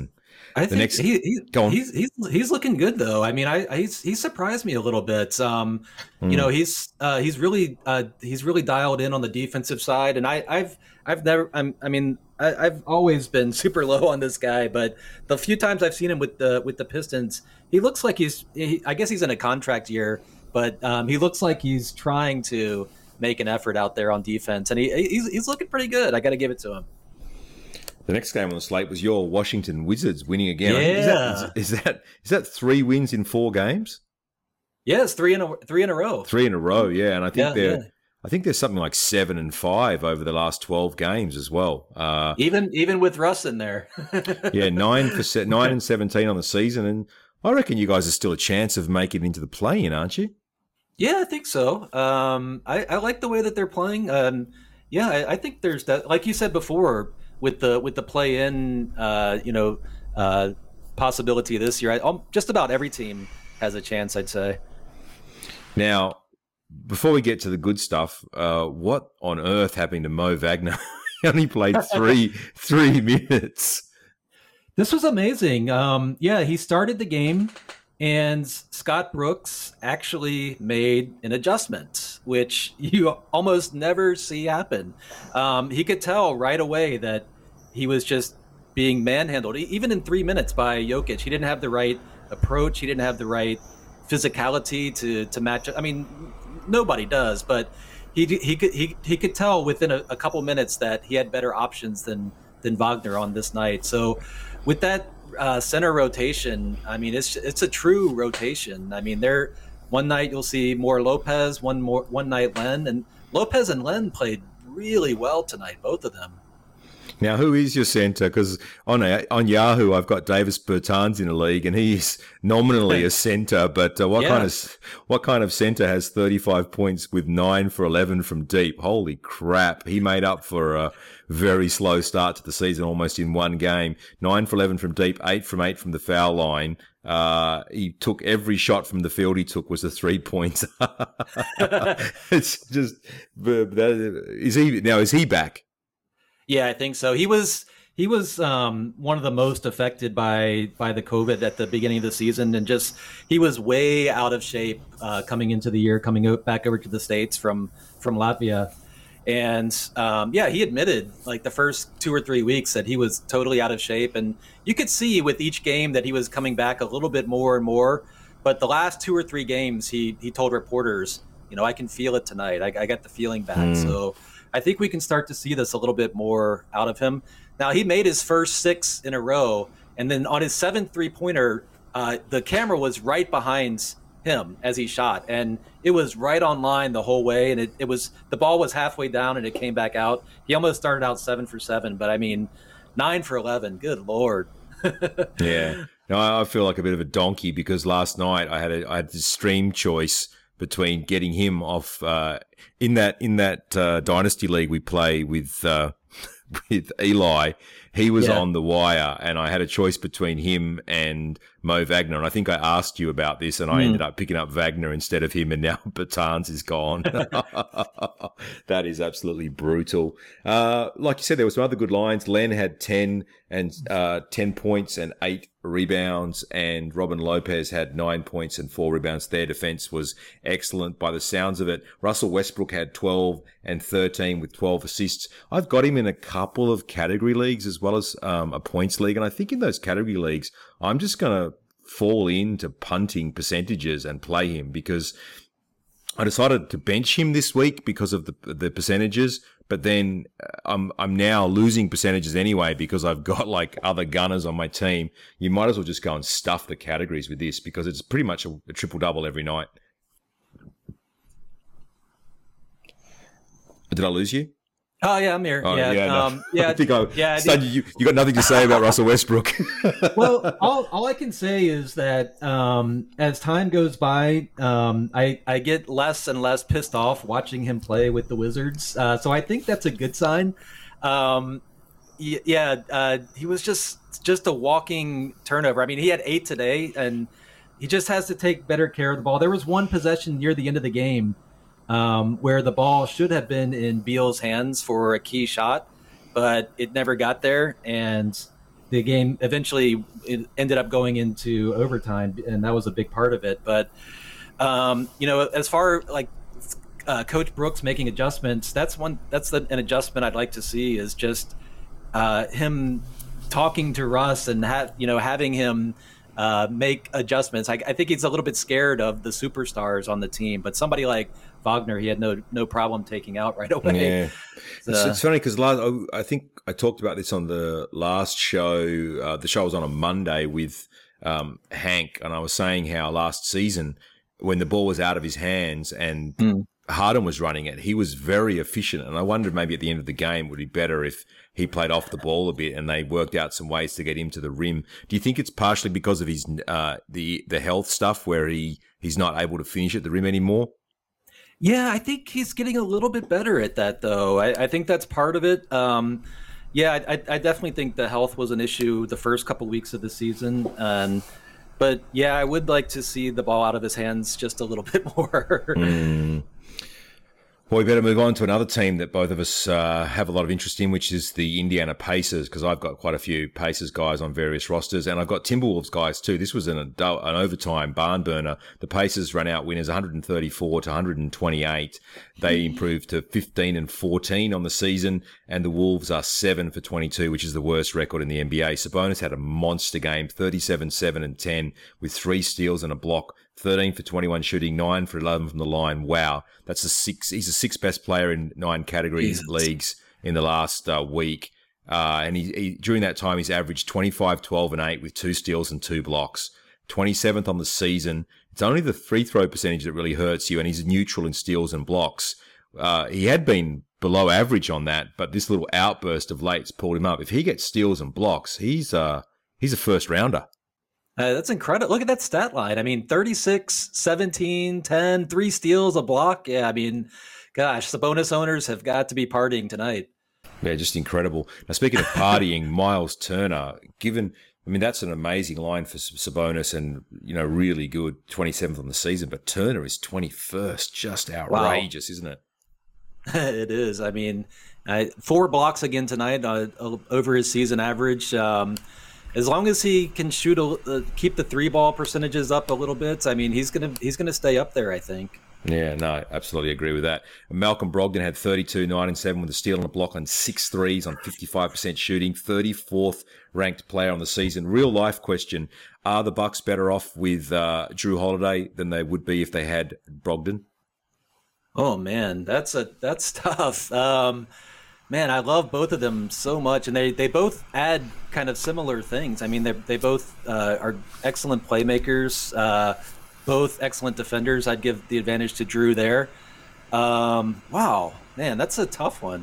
I The think next, he, he go on. he's he's he's looking good though. I mean, I, I he's he surprised me a little bit. Um, mm. You know, he's uh, he's really uh, he's really dialed in on the defensive side, and I, I've I've never I'm, I mean I, I've always been super low on this guy, but the few times I've seen him with the with the Pistons, he looks like he's he, I guess he's in a contract year, but um, he looks like he's trying to make an effort out there on defense, and he he's, he's looking pretty good. I got to give it to him. The next game on the slate was your Washington Wizards winning again. Yeah. Is that, is, is that is that three wins in four games? Yes, three in a three in a row. Three in a row, yeah. And I think yeah, they're yeah. I think there's something like seven and five over the last twelve games as well. Uh, even even with Russ in there. yeah, nine for se- nine and seventeen on the season, and I reckon you guys are still a chance of making it into the play-in, aren't you? Yeah, I think so. Um, I, I like the way that they're playing. Um, yeah, I, I think there's that, like you said before, with the with the play-in, uh, you know, uh, possibility this year. I, just about every team has a chance, I'd say. Now, before we get to the good stuff, uh, what on earth happened to Mo Wagner? He only played three three minutes. This was amazing. Um, yeah, he started the game, and Scott Brooks actually made an adjustment, which you almost never see happen. Um, he could tell right away that he was just being manhandled, even in three minutes by Jokic. He didn't have the right approach. He didn't have the right physicality to to match it. I mean, nobody does, but he he could he, he could tell within a, a couple minutes that he had better options than than Wagner on this night. So with that uh, center rotation, I mean, it's it's a true rotation. I mean, they're one night you'll see more Lopez, one more one night Len, and Lopez and Len played really well tonight, both of them. Now, who is your centre? Because on on Yahoo, I've got Davis Bertans in a league, and he's nominally a centre. But uh, what yeah. kind of what kind of centre has thirty-five points with nine for eleven from deep? Holy crap! He made up for a very slow start to the season, almost in one game. Nine for eleven from deep, eight from eight from the foul line. Uh, he took every shot from the field he took was a three pointer. It's just is he now? Is he back? Yeah, I think so. He was he was um, one of the most affected by by the COVID at the beginning of the season, and just he was way out of shape uh, coming into the year, coming out, back over to the States from from Latvia, and um, yeah, he admitted like the first two or three weeks that he was totally out of shape, and you could see with each game that he was coming back a little bit more and more. But the last two or three games, he he told reporters, you know, I can feel it tonight. I, I got the feeling back, mm. so. I think we can start to see this a little bit more out of him. Now, he made his first six in a row, and then on his seventh three-pointer, uh, the camera was right behind him as he shot, and it was right on line the whole way, and it, it was the ball was halfway down, and it came back out. He almost started out seven for seven, but, I mean, nine for eleven. Good Lord. Yeah. No, I feel like a bit of a donkey because last night I had a, I had this stream choice between getting him off uh, in that in that uh, dynasty league we play with uh, with Eli. He was yeah. on the wire, and I had a choice between him and Mo Wagner. And I think I asked you about this, and I mm. ended up picking up Wagner instead of him, and now Bertans is gone. That is absolutely brutal. Uh, like you said, there were some other good lines. Len had ten and uh, ten points and eight rebounds, and Robin Lopez had nine points and four rebounds. Their defense was excellent by the sounds of it. Russell Westbrook had twelve and thirteen with twelve assists. I've got him in a couple of category leagues as well as um, a points league, and I think in those category leagues, I'm just going to fall into punting percentages and play him because I decided to bench him this week because of the the percentages, but then I'm I'm now losing percentages anyway because I've got like other gunners on my team. You might as well just go and stuff the categories with this because it's pretty much a, a triple double every night. Did I lose you? Oh yeah, I'm here. Oh, yeah, yeah, no. um, yeah. I think I, yeah, Stud, you, you got nothing to say about Russell Westbrook. Well, all all I can say is that um, as time goes by, um, I I get less and less pissed off watching him play with the Wizards. Uh, so I think that's a good sign. Um, yeah, uh, he was just just a walking turnover. I mean, he had eight today, and he just has to take better care of the ball. There was one possession near the end of the game. Um, where the ball should have been in Beal's hands for a key shot, but it never got there. And the game eventually it ended up going into overtime, and that was a big part of it. But um, you know, as far like uh, Coach Brooks making adjustments, that's one that's the, an adjustment I'd like to see is just uh, him talking to Russ and ha- you know having him uh, make adjustments. I, I think he's a little bit scared of the superstars on the team, but somebody like Wagner, he had no no problem taking out right away. Yeah, so, it's, it's funny because last I think I talked about this on the last show. Uh, the show was on a Monday with um, Hank, and I was saying how last season when the ball was out of his hands and mm. Harden was running it, he was very efficient. And I wondered maybe at the end of the game would be better if he played off the ball a bit and they worked out some ways to get him to the rim. Do you think it's partially because of his uh, the the health stuff where he he's not able to finish at the rim anymore? Yeah, I think he's getting a little bit better at that, though. I, I think that's part of it. Um, yeah, I, I definitely think the health was an issue the first couple weeks of the season. Um, but, yeah, I would like to see the ball out of his hands just a little bit more. mm. Well, we better move on to another team that both of us uh, have a lot of interest in, which is the Indiana Pacers, because I've got quite a few Pacers guys on various rosters, and I've got Timberwolves guys too. This was an, an overtime barn burner. The Pacers ran out winners one thirty-four to one twenty-eight. They improved to fifteen and fourteen on the season, and the Wolves are seven for twenty-two, which is the worst record in the N B A. Sabonis had a monster game, thirty-seven, seven, and ten, with three steals and a block. thirteen for twenty-one shooting, nine for eleven from the line. Wow. That's a six. He's the sixth best player in nine categories Jesus. leagues in the last uh, week. Uh, and he, he during that time, he's averaged twenty-five, twelve, and eight with two steals and two blocks. twenty-seventh on the season. It's only the free throw percentage that really hurts you, and he's neutral in steals and blocks. Uh, he had been below average on that, but this little outburst of late's pulled him up. If he gets steals and blocks, he's uh, he's a first rounder. Uh, that's incredible. Look at that stat line. I mean, thirty-six, seventeen, ten, three steals, a block. Yeah, I mean, gosh, Sabonis owners have got to be partying tonight. Yeah, just incredible. Now, speaking of partying, Miles Turner, given, I mean, that's an amazing line for Sabonis and, you know, really good, twenty-seventh on the season, but Turner is twenty-first. Just outrageous, wow. Isn't it? It is. I mean, uh, four blocks again tonight uh, over his season average. Um, As long as he can shoot, a, uh, keep the three ball percentages up a little bit, I mean, he's gonna he's gonna stay up there, I think. Yeah, no, absolutely agree with that. Malcolm Brogdon had thirty-two, nine, and seven with a steal and a block on six threes on fifty-five percent shooting, thirty-fourth ranked player on the season. Real life question: are the Bucks better off with uh, Drew Holiday than they would be if they had Brogdon? Oh man, that's a that's tough. Um, Man, I love both of them so much, and they, they both add kind of similar things. I mean, they they both uh, are excellent playmakers, uh, both excellent defenders. I'd give the advantage to Drew there. Um, wow, man, that's a tough one.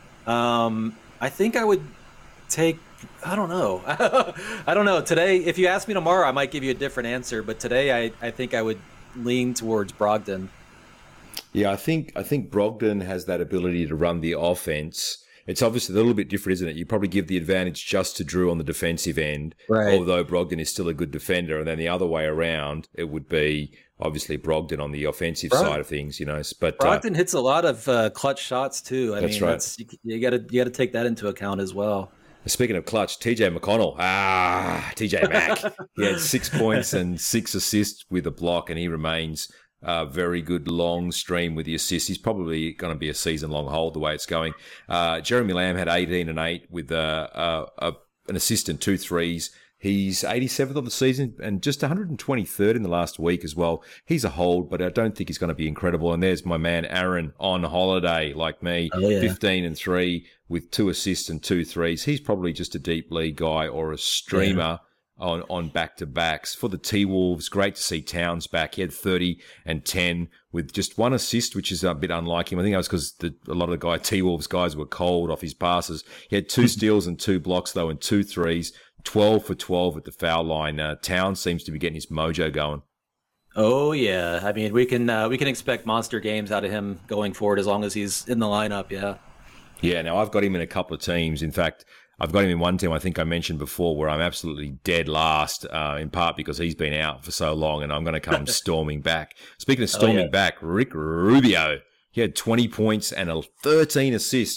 Um, I think I would take. I don't know. I don't know. Today, if you ask me tomorrow, I might give you a different answer. But today, I, I think I would lean towards Brogdon. Yeah, I think I think Brogdon has that ability to run the offense. It's obviously a little bit different, isn't it? You probably give the advantage just to Drew on the defensive end, right. Although Brogdon is still a good defender. And then the other way around, it would be obviously Brogdon on the offensive Brog- side of things, you know. But Brogdon uh, hits a lot of uh, clutch shots too. I that's mean, right. That's, you got to you got to take that into account as well. Speaking of clutch, T J McConnell, ah, T J Mac, he had six points and six assists with a block, and he remains. Uh, very good long stream with the assists. He's probably going to be a season-long hold the way it's going. Uh, Jeremy Lamb had eighteen and eight with uh, uh, uh, an assist and two threes. He's eighty-seventh on the season and just one hundred twenty-third in the last week as well. He's a hold, but I don't think he's going to be incredible. And there's my man Aaron on holiday, like me, oh, yeah. fifteen and three with two assists and two threes. He's probably just a deep league guy or a streamer. Yeah. On, on back-to-backs. For the T-Wolves, great to see Towns back. He had thirty and ten with just one assist, which is a bit unlike him. I think that was because a lot of the guy T-Wolves guys were cold off his passes. He had two steals and two blocks, though, and two threes, twelve for twelve at the foul line. Uh, Towns seems to be getting his mojo going. Oh, yeah. I mean, we can uh, we can expect monster games out of him going forward as long as he's in the lineup, yeah. Yeah, now I've got him in a couple of teams. In fact, I've got him in one team I think I mentioned before where I'm absolutely dead last, uh, in part because he's been out for so long and I'm going to come storming back. Speaking of storming oh, yeah. back, Rick Rubio, he had twenty points and thirteen assists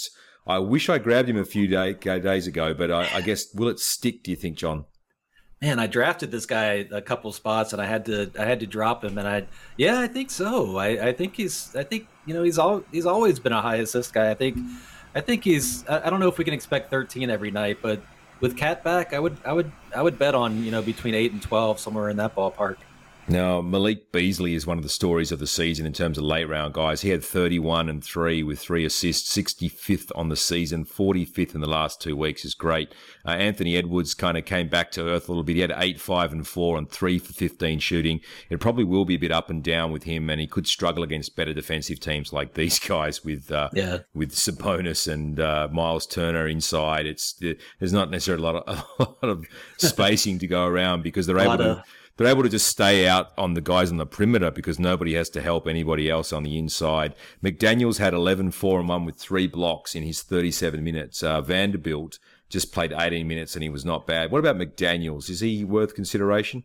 I wish I grabbed him a few day, days ago, but I, I guess will it stick? Do you think, John? Man, I drafted this guy a couple spots, and I had to I had to drop him, and I yeah, I think so. I, I think he's I think you know he's all he's always been a high assist guy. I think I think he's I, I don't know if we can expect thirteen every night, but with Cat back, I would I would I would bet on you know between eight and twelve, somewhere in that ballpark. Now, Malik Beasley is one of the stories of the season in terms of late round guys. He had thirty-one and three with three assists, sixty-fifth on the season, forty-fifth in the last two weeks is great. Uh, Anthony Edwards kind of came back to earth a little bit. He had eight, five and four and three for fifteen shooting. It probably will be a bit up and down with him, and he could struggle against better defensive teams like these guys with uh, yeah. with Sabonis and uh, Miles Turner inside. It's There's not necessarily a lot of, a lot of spacing to go around because they're able to... Of- They're able to just stay out on the guys on the perimeter because nobody has to help anybody else on the inside. McDaniels had eleven, four and one with three blocks in his thirty-seven minutes. Uh, Vanderbilt just played eighteen minutes and he was not bad. What about McDaniels? Is he worth consideration?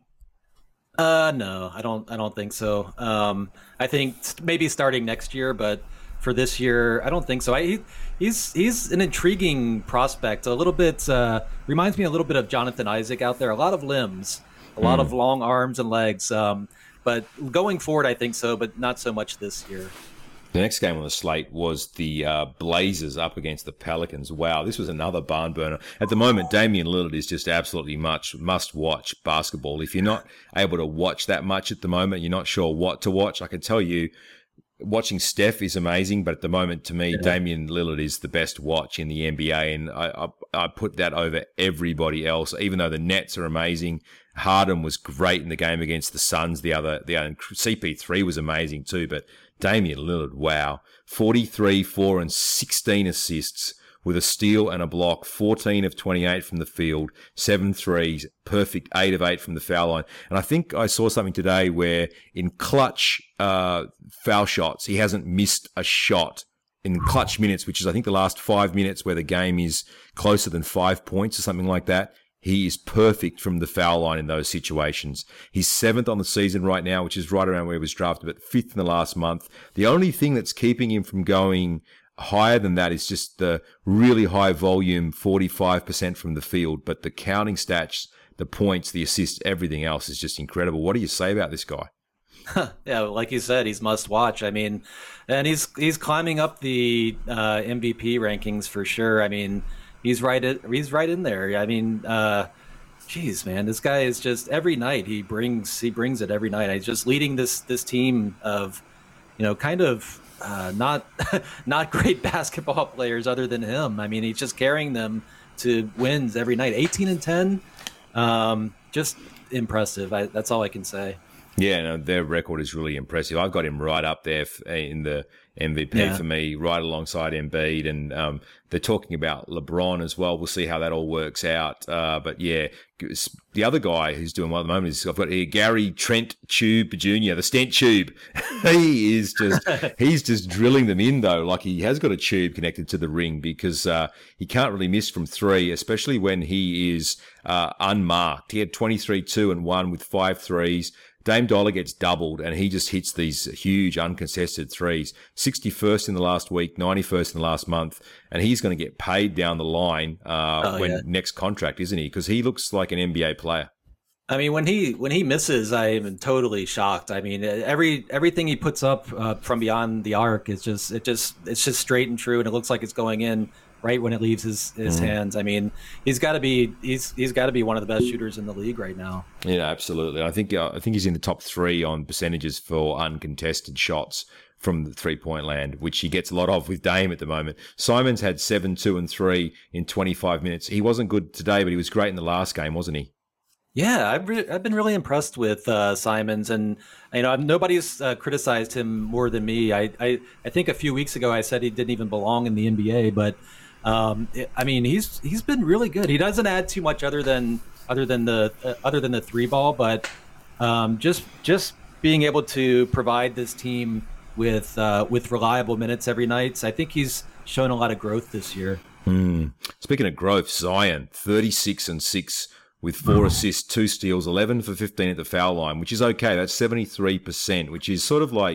Uh, no, I don't. I don't think so. Um, I think maybe starting next year, but for this year, I don't think so. I, he, he's he's an intriguing prospect. A little bit uh, reminds me a little bit of Jonathan Isaac out there. A lot of limbs. A lot mm. of long arms and legs, um, but going forward, I think so, but not so much this year. The next game on the slate was the uh, Blazers up against the Pelicans. Wow, this was another barn burner. At the moment, Damian Lillard is just absolutely much must-watch basketball. If you're not able to watch that much at the moment, you're not sure what to watch, I can tell you, watching Steph is amazing, but at the moment, to me, yeah. Damian Lillard is the best watch in the N B A, and I, I, I put that over everybody else, even though the Nets are amazing. Harden was great in the game against the Suns. The other, the other C P three was amazing too, but Damian Lillard, wow. forty-three, four, and sixteen assists with a steal and a block, fourteen of twenty-eight from the field, seven threes, perfect eight of eight from the foul line. And I think I saw something today where in clutch uh, foul shots, he hasn't missed a shot in clutch minutes, which is I think the last five minutes where the game is closer than five points or something like that. He is perfect from the foul line in those situations. He's seventh on the season right now, which is right around where he was drafted, but fifth in the last month. The only thing that's keeping him from going higher than that is just the really high volume, forty-five percent from the field. But the counting stats, the points, the assists, everything else is just incredible. What do you say about this guy? Yeah, like you said, he's must watch. I mean, and he's he's climbing up the uh, M V P rankings for sure. I mean, he's right at, he's right in there. I mean, uh, geez, man, this guy is just every night he brings he brings it every night. He's just leading this this team of, you know, kind of uh, not not great basketball players other than him. I mean, he's just carrying them to wins every night. eighteen and ten, um, just impressive. I, that's all I can say. Yeah, no, their record is really impressive. I've got him right up there in the M V P yeah. for me, right alongside Embiid. And um, they're talking about LeBron as well. We'll see how that all works out. Uh, but yeah, the other guy who's doing well at the moment is I've got here Gary Trent Tube Junior, the Stent Tube. he is just he's just drilling them in though. Like he has got a tube connected to the ring because uh, he can't really miss from three, especially when he is uh, unmarked. He had twenty-three, two, and one with five threes. Dame Dollar gets doubled, and he just hits these huge uncontested threes. sixty-first in the last week, ninety-first in the last month, and he's going to get paid down the line uh, oh, when yeah. next contract, isn't he? Because he looks like an N B A player. I mean, when he when he misses, I am totally shocked. I mean, every everything he puts up uh, from beyond the arc is just it just it's just straight and true, and it looks like it's going in right when it leaves his, his mm. hands. I mean, he's got to be he's he's got to be one of the best shooters in the league right now. Yeah, absolutely. I think uh, I think he's in the top three on percentages for uncontested shots from the three-point land, which he gets a lot of with Dame at the moment. Simons had seven, two, and three in twenty-five minutes. He wasn't good today, but he was great in the last game, wasn't he? Yeah, I've re- I've been really impressed with uh, Simons, and you know nobody's uh, criticized him more than me. I, I I think a few weeks ago I said he didn't even belong in the N B A, but. Um, I mean, he's he's been really good. He doesn't add too much other than other than the uh, other than the three ball, but um, just just being able to provide this team with uh, with reliable minutes every night. I think he's shown a lot of growth this year. Mm. Speaking of growth, Zion thirty-six and six with four assists, two steals, eleven for fifteen at the foul line, which is okay. That's seventy-three percent, which is sort of like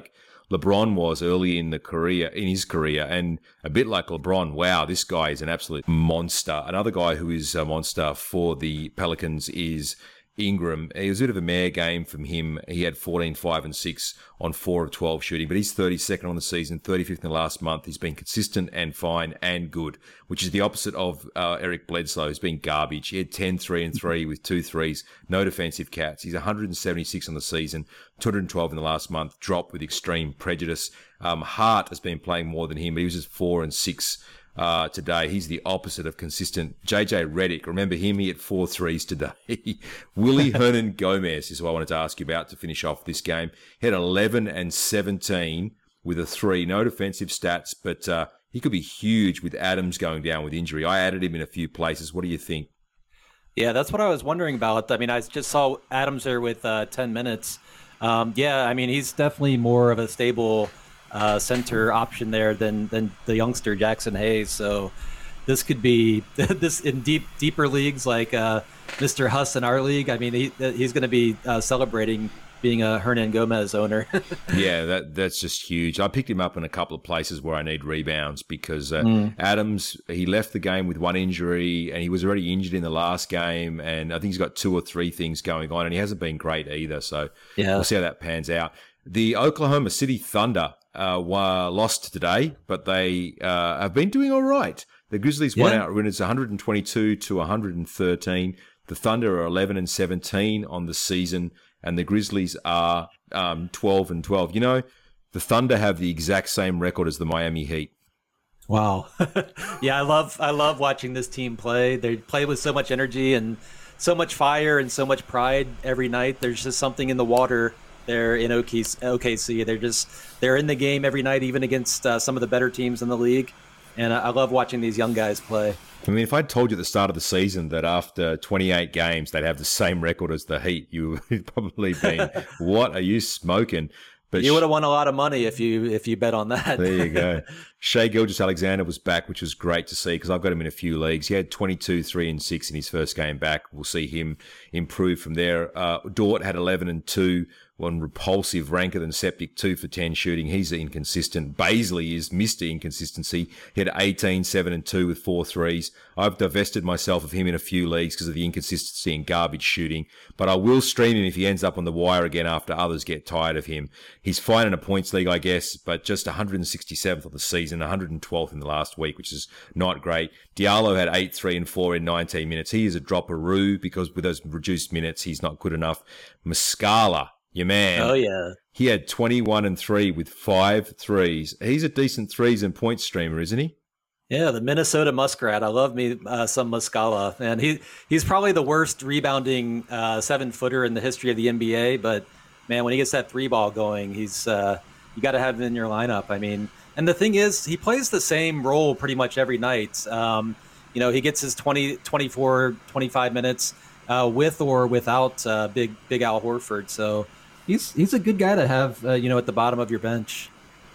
LeBron was early in the career, in his career, and a bit like LeBron. Wow, this guy is an absolute monster. Another guy who is a monster for the Pelicans is Ingram. It was a bit of a mare game from him. He had fourteen, five, and six on four of twelve shooting, but he's thirty-second on the season, thirty-fifth in the last month. He's been consistent and fine and good, which is the opposite of uh, Eric Bledsoe, who's been garbage. He had ten, three, and three with two threes, no defensive cats. He's one hundred seventy-six on the season, two hundred twelve in the last month, dropped with extreme prejudice. Um, Hart has been playing more than him, but he was just four and six Uh, today. He's the opposite of consistent. J J Redick, remember him? He had four threes today. Willie Hernan Gomez is what I wanted to ask you about to finish off this game. He had eleven and seventeen with a three. No defensive stats, but uh, he could be huge with Adams going down with injury. I added him in a few places. What do you think? Yeah, that's what I was wondering about. I mean, I just saw Adams there with uh, ten minutes. Um, yeah, I mean, he's definitely more of a stable Uh, center option there than than the youngster Jackson Hayes. So this could be this in deep deeper leagues like uh, Mister Huss in our league. I mean, he he's going to be uh, celebrating being a Hernan Gomez owner. Yeah, that that's just huge. I picked him up in a couple of places where I need rebounds because uh, mm. Adams, he left the game with one injury and he was already injured in the last game, and I think he's got two or three things going on, and he hasn't been great either. So yeah, we'll see how that pans out. The Oklahoma City Thunder uh, were lost today, but they uh, have been doing all right. The Grizzlies yeah. won out winners one twenty-two to one thirteen. The Thunder are eleven and seventeen on the season, and the Grizzlies are um, twelve and twelve. You know, the Thunder have the exact same record as the Miami Heat. Wow. Yeah, I love I love watching this team play. They play with so much energy and so much fire and so much pride every night. There's just something in the water there in O K C. They're just they're in the game every night, even against uh, some of the better teams in the league. And I, I love watching these young guys play. I mean, if I'd told you at the start of the season that after twenty-eight games they'd have the same record as the Heat, you would probably been, what are you smoking? But you would have won a lot of money if you if you bet on that. There you go. Shai Gilgeous-Alexander was back, which was great to see because I've got him in a few leagues. He had twenty-two, three, and six in his first game back. We'll see him improve from there. Uh, Dort had eleven and two. One repulsive, ranker than Septic, two for ten shooting. He's inconsistent. Baisley is Mister Inconsistency. He had eighteen, seven, and two with four threes. I've divested myself of him in a few leagues because of the inconsistency and garbage shooting, but I will stream him if he ends up on the wire again after others get tired of him. He's fine in a points league, I guess, but just one hundred sixty-seventh of the season, one hundred twelfth in the last week, which is not great. Diallo had eight, three, and four in nineteen minutes. He is a dropperoo because with those reduced minutes, he's not good enough. Muscala, your man. Oh, yeah. He had twenty-one and three with five threes. He's a decent threes and point streamer, isn't he? Yeah, the Minnesota Muskrat. I love me uh, some Muscala. And he he's probably the worst rebounding uh, seven-footer in the history of the N B A. But, man, when he gets that three ball going, he's uh, you got to have him in your lineup. I mean, and the thing is, he plays the same role pretty much every night. Um, you know, he gets his twenty, twenty-four, twenty-five minutes uh, with or without uh, big Big Al Horford. So he's he's a good guy to have, uh, you know, at the bottom of your bench.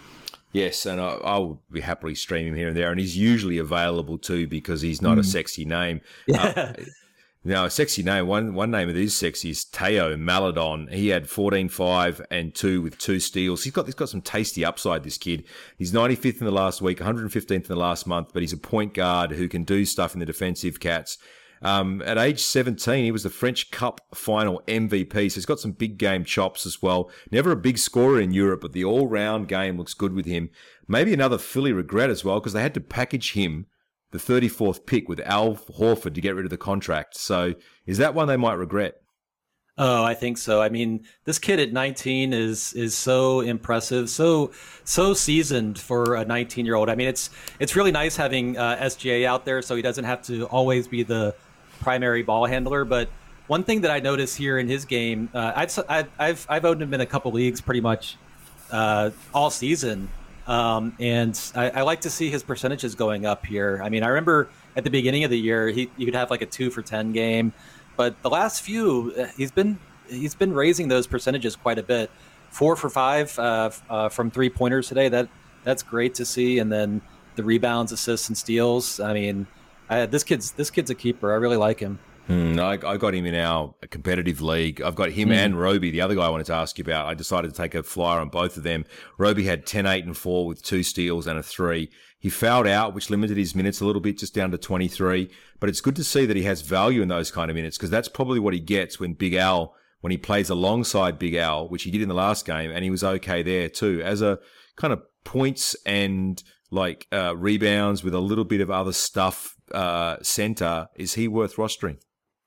Yes, and I, I'll be happily stream him here and there, and he's usually available too because he's not mm. a sexy name. Yeah. Uh, now, a sexy name, one one name that is sexy is Teo Maladon. He had fourteen, five, and two with two steals. He's got he's got some tasty upside, this kid. He's ninety-fifth in the last week, one hundred fifteenth in the last month, but he's a point guard who can do stuff in the defensive cats. Um, at age seventeen, he was the French Cup final M V P, so he's got some big game chops as well. Never a big scorer in Europe, but the all-round game looks good with him. Maybe another Philly regret as well, because they had to package him, the thirty-fourth pick, with Al Horford to get rid of the contract. So is that one they might regret? Oh, I think so. I mean, this kid at nineteen is is so impressive, so so seasoned for a nineteen-year-old. I mean, it's it's really nice having uh, S G A out there, so he doesn't have to always be the primary ball handler. But one thing that I notice here in his game, uh, I've, I've I've I've owned him in a couple leagues pretty much uh, all season, um, and I, I like to see his percentages going up here. I mean, I remember at the beginning of the year, he you could have like a two for ten game, but the last few he's been he's been raising those percentages quite a bit. Four for five uh, uh, from three pointers today. That that's great to see, and then the rebounds, assists, and steals. I mean. I, this kid's this kid's a keeper. I really like him. Hmm, I, I got him in our competitive league. I've got him mm. and Roby, the other guy I wanted to ask you about. I decided to take a flyer on both of them. Roby had ten, eight, and four with two steals and a three. He fouled out, which limited his minutes a little bit, just down to twenty-three. But it's good to see that he has value in those kind of minutes, because that's probably what he gets when Big Al, when he plays alongside Big Al, which he did in the last game, and he was okay there too. As a kind of points and like uh, rebounds with a little bit of other stuff uh, center, is he worth rostering?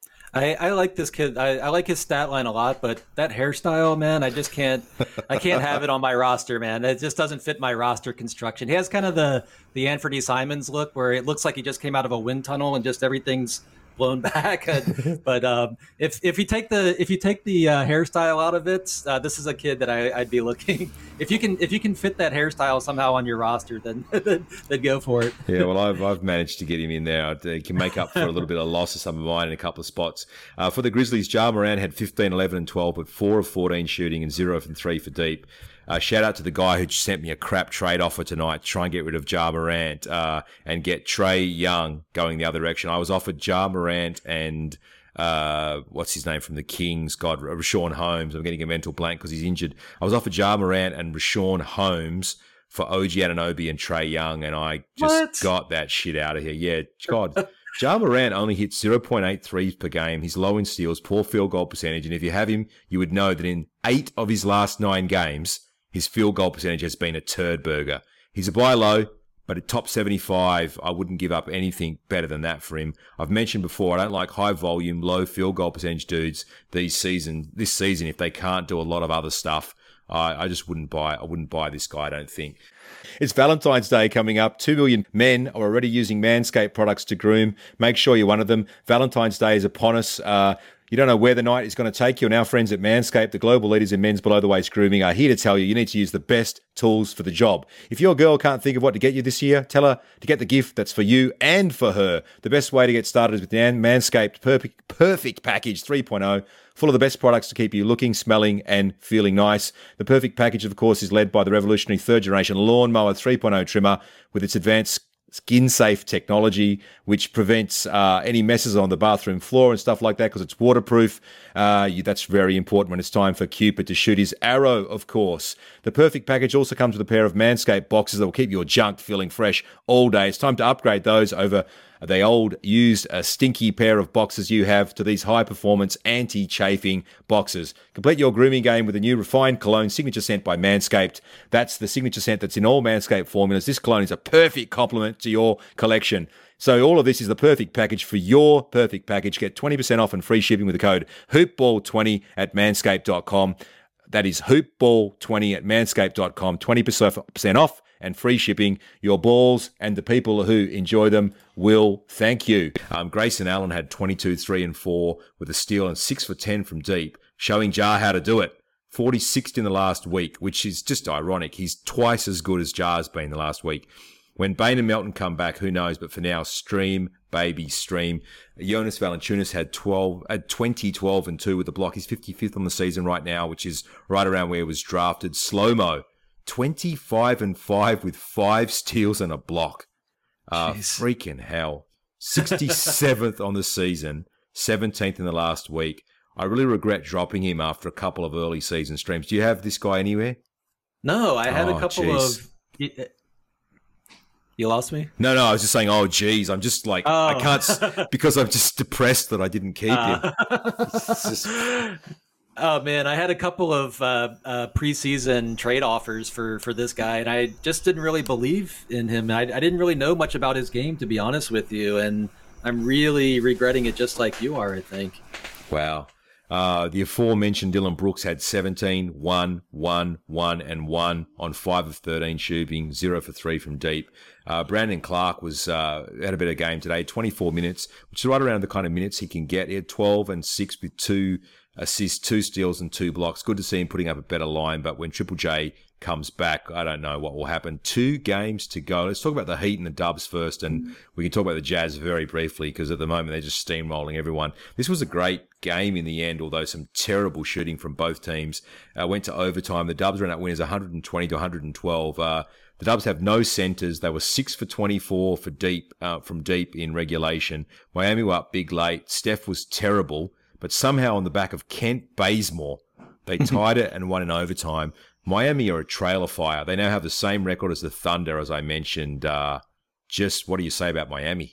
I, I like this kid. I, I like his stat line a lot, but that hairstyle, man, I just can't. I can't have it on my roster, man. It just doesn't fit my roster construction. He has kind of the the Anthony Simons look, where it looks like he just came out of a wind tunnel and just everything's blown back. But um, if if you take the if you take the uh, hairstyle out of it, uh, this is a kid that I, I'd be looking. If you can if you can fit that hairstyle somehow on your roster, then then, then go for it. Yeah, well, I've I've managed to get him in there. He can make up for a little bit of loss of some of mine in a couple of spots. Uh, for the Grizzlies, Ja Morant had fifteen, eleven, and twelve, with four of fourteen shooting and zero from three for deep. Uh, shout out to the guy who sent me a crap trade offer tonight to try and get rid of Ja Morant uh, and get Trae Young going the other direction. I was offered Ja Morant and uh, what's his name from the Kings? God, Rashawn Holmes. I'm getting a mental blank because he's injured. I was offered Ja Morant and Rashawn Holmes for O G Anunoby and Trae Young, and I just what? got that shit out of here. Yeah, God. Ja Morant only hits zero point eight threes per game. He's low in steals, poor field goal percentage, and if you have him, you would know that in eight of his last nine games, his field goal percentage has been a turd burger. He's a buy low, but at top seventy-five, I wouldn't give up anything better than that for him. I've mentioned before, I don't like high volume, low field goal percentage dudes these season, this season if they can't do a lot of other stuff. I, I just wouldn't buy I wouldn't buy this guy, I don't think. It's Valentine's Day coming up. Two million men are already using Manscaped products to groom. Make sure you're one of them. Valentine's Day is upon us. Uh, You don't know where the night is going to take you, and our friends at Manscaped, the global leaders in men's below-the-waist grooming, are here to tell you you need to use the best tools for the job. If your girl can't think of what to get you this year, tell her to get the gift that's for you and for her. The best way to get started is with the Manscaped Perfect, Perfect Package three point oh, full of the best products to keep you looking, smelling, and feeling nice. The Perfect Package, of course, is led by the revolutionary third-generation Lawnmower three point oh trimmer with its advanced skin-safe technology, which prevents uh, any messes on the bathroom floor and stuff like that because it's waterproof. Uh, you, that's very important when it's time for Cupid to shoot his arrow, of course. The Perfect Package also comes with a pair of Manscaped boxes that will keep your junk feeling fresh all day. It's time to upgrade those over the old, used, uh, stinky pair of boxes you have to these high-performance, anti-chafing boxes. Complete your grooming game with a new refined cologne signature scent by Manscaped. That's the signature scent that's in all Manscaped formulas. This cologne is a perfect complement to your collection. So all of this is the perfect package for your perfect package. Get twenty percent off and free shipping with the code hoopball twenty at manscaped dot com. That is hoopball twenty at manscaped dot com. twenty percent off and free shipping. Your balls and the people who enjoy them will thank you. Um, Grayson Allen had twenty-two, three, and four with a steal and six for ten from deep, showing Ja how to do it. forty-sixth in the last week, which is just ironic. He's twice as good as Ja's been the last week. When Bane and Melton come back, who knows? But for now, stream, baby, stream. Jonas Valanciunas had twelve, had twenty, twelve, and two with the block. He's fifty-fifth on the season right now, which is right around where he was drafted. Slow-mo, twenty-five and five with five steals and a block. Uh, freaking hell. sixty-seventh on the season, seventeenth in the last week. I really regret dropping him after a couple of early season streams. Do you have this guy anywhere? No, I had oh, a couple geez. of... You lost me? No, no, I was just saying, oh, geez. I'm just like, oh. I can't, because I'm just depressed that I didn't keep uh. him. Just... Oh, man, I had a couple of uh, uh, preseason trade offers for, for this guy, and I just didn't really believe in him. I, I didn't really know much about his game, to be honest with you, and I'm really regretting it just like you are, I think. Wow. Uh, the aforementioned Dylan Brooks had seventeen, one, one, one, and one on five of thirteen shooting, zero for three from deep. Uh, Brandon Clark was uh, had a better game today, twenty-four minutes, which is right around the kind of minutes he can get. He had twelve and six with two assists, two steals, and two blocks. Good to see him putting up a better line, but when Triple J comes back, I don't know what will happen. Two games to go. Let's talk about the Heat and the Dubs first, and we can talk about the Jazz very briefly because at the moment they're just steamrolling everyone. This was a great game in the end, although some terrible shooting from both teams. Uh, went to overtime. The Dubs ran out winners one hundred twenty to one hundred twelve. Uh, The Dubs have no centres. They were six for twenty-four for deep uh, from deep in regulation. Miami were up big late. Steph was terrible, but somehow on the back of Kent Bazemore, they tied it and won in overtime. Miami are a trailer fire. They now have the same record as the Thunder, as I mentioned. Uh, just what do you say about Miami?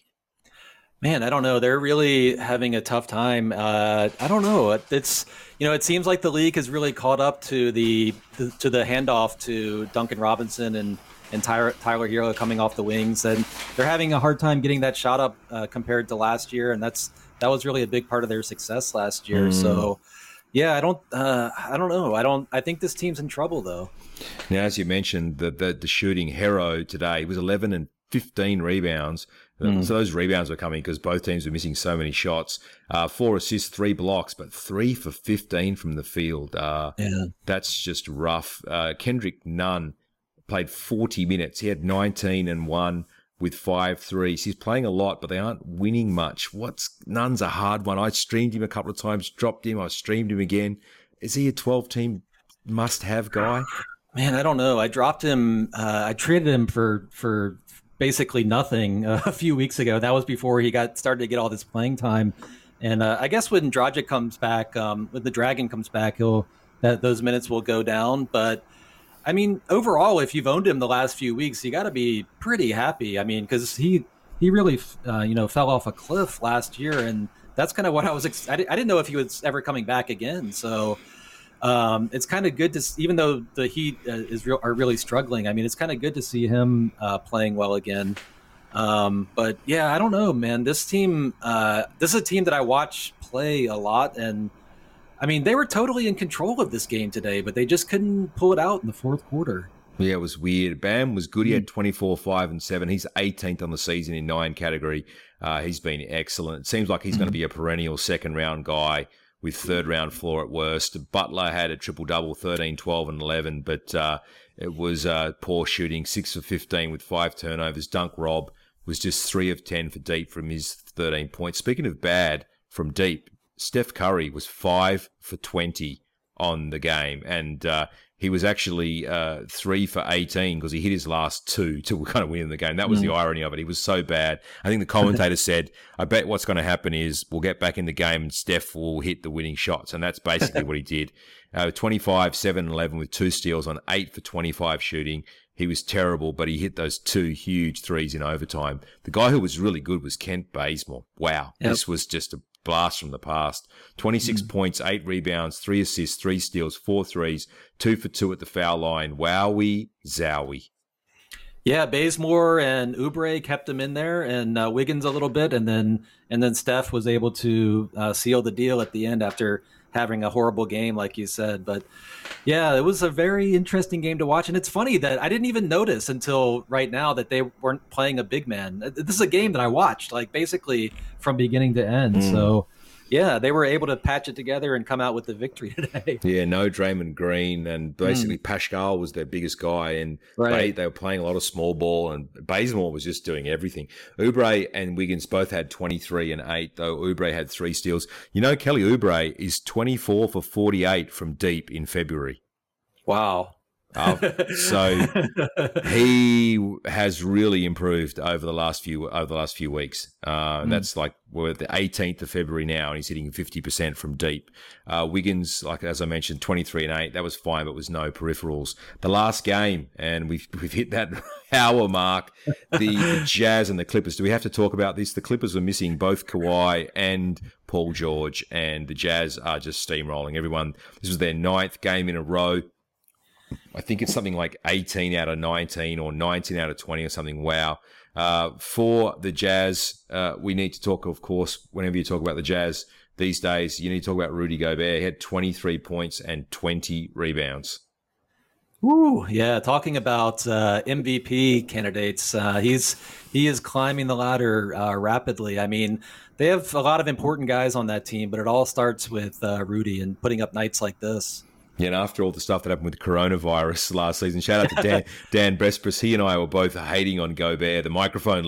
Man, I don't know. They're really having a tough time. Uh, I don't know. It's you know, it seems like the league has really caught up to the, the to the handoff to Duncan Robinson and and Tyler, Tyler Hero coming off the wings, and they're having a hard time getting that shot up uh, compared to last year, and that's that was really a big part of their success last year. Mm. So, yeah, I don't, uh, I don't know. I don't. I think this team's in trouble though. Now, as you mentioned, the the, the shooting Hero today was eleven and fifteen rebounds. Mm. So those rebounds were coming because both teams were missing so many shots. Uh, four assists, three blocks, but three for fifteen from the field. Uh, yeah. That's just rough. Uh, Kendrick Nunn played forty minutes. He had nineteen and one with five threes. He's playing a lot, but they aren't winning much. What's Nunn's a hard one. I streamed him a couple of times, dropped him. I streamed him again. Is he a twelve-team must-have guy? Man, I don't know. I dropped him. Uh, I traded him for for. basically nothing uh, a few weeks ago. That was before he got started to get all this playing time. And uh, I guess when Dragic comes back, um, when the Dragon comes back, he'll that those minutes will go down. But I mean, overall, if you've owned him the last few weeks, you got to be pretty happy. I mean, because he he really uh, you know fell off a cliff last year, and that's kind of what I was. Ex- I, di- I didn't know if he was ever coming back again. So. Um, it's kind of good to, even though the Heat uh, is real, are really struggling. I mean, it's kind of good to see him uh, playing well again. Um, but yeah, I don't know, man. This team, uh, this is a team that I watch play a lot, and I mean, they were totally in control of this game today, but they just couldn't pull it out in the fourth quarter. Yeah, it was weird. Bam was good. He had twenty-four, five, and seven. He's eighteenth on the season in nine category. Uh, he's been excellent. It seems like he's mm-hmm. going to be a perennial second round guy with third round floor at worst. Butler had a triple-double, thirteen, twelve, and eleven, but uh, it was uh, poor shooting, six for fifteen with five turnovers. Dunk Rob was just three of ten for deep from his thirteen points. Speaking of bad from deep, Steph Curry was five for twenty on the game, and uh, he was actually uh, three for eighteen because he hit his last two to kind of win the game. That was mm. the irony of it. He was so bad. I think the commentator said, I bet what's going to happen is we'll get back in the game and Steph will hit the winning shots, and that's basically what he did. Uh, twenty-five, seven, eleven with two steals on eight for twenty-five shooting. He was terrible, but he hit those two huge threes in overtime. The guy who was really good was Kent Bazemore. Wow, yep. This was just a blast from the past. twenty-six mm. points, eight rebounds, three assists, three steals, four threes, two for two at the foul line. Wowie, zowie. Yeah, Bazemore and Oubre kept him in there, and uh, Wiggins a little bit, and then and then Steph was able to uh, seal the deal at the end after having a horrible game, like you said. But yeah, it was a very interesting game to watch, and it's funny that I didn't even notice until right now that they weren't playing a big man. This is a game that I watched, like basically from beginning to end. Mm. So yeah, they were able to patch it together and come out with the victory today. Yeah, no Draymond Green, and basically mm. Pascal was their biggest guy, and right. they, they were playing a lot of small ball, and Bazemore was just doing everything. Oubre and Wiggins both had twenty-three and eight, though Oubre had three steals. You know, Kelly Oubre is twenty-four for forty-eight from deep in February. Wow. Uh, so he has really improved over the last few over the last few weeks. Uh, mm. That's like we're at the eighteenth of February now, and he's hitting fifty percent from deep. Uh, Wiggins, like as I mentioned, twenty-three and eight. That was fine, but was no peripherals. The last game, and we've we've hit that hour mark. The, the Jazz and the Clippers. Do we have to talk about this? The Clippers were missing both Kawhi and Paul George, and the Jazz are just steamrolling everyone. This was their ninth game in a row. I think it's something like eighteen out of nineteen or nineteen out of twenty or something. Wow. Uh, for the Jazz, uh, we need to talk, of course, whenever you talk about the Jazz these days, you need to talk about Rudy Gobert. He had twenty-three points and twenty rebounds. Ooh, yeah. Talking about uh, M V P candidates, uh, he's he is climbing the ladder uh, rapidly. I mean, they have a lot of important guys on that team, but it all starts with uh, Rudy and putting up nights like this. Yeah, and after all the stuff that happened with coronavirus last season, shout out to Dan, Dan Brespris. He and I were both hating on Gobert, the microphone licker.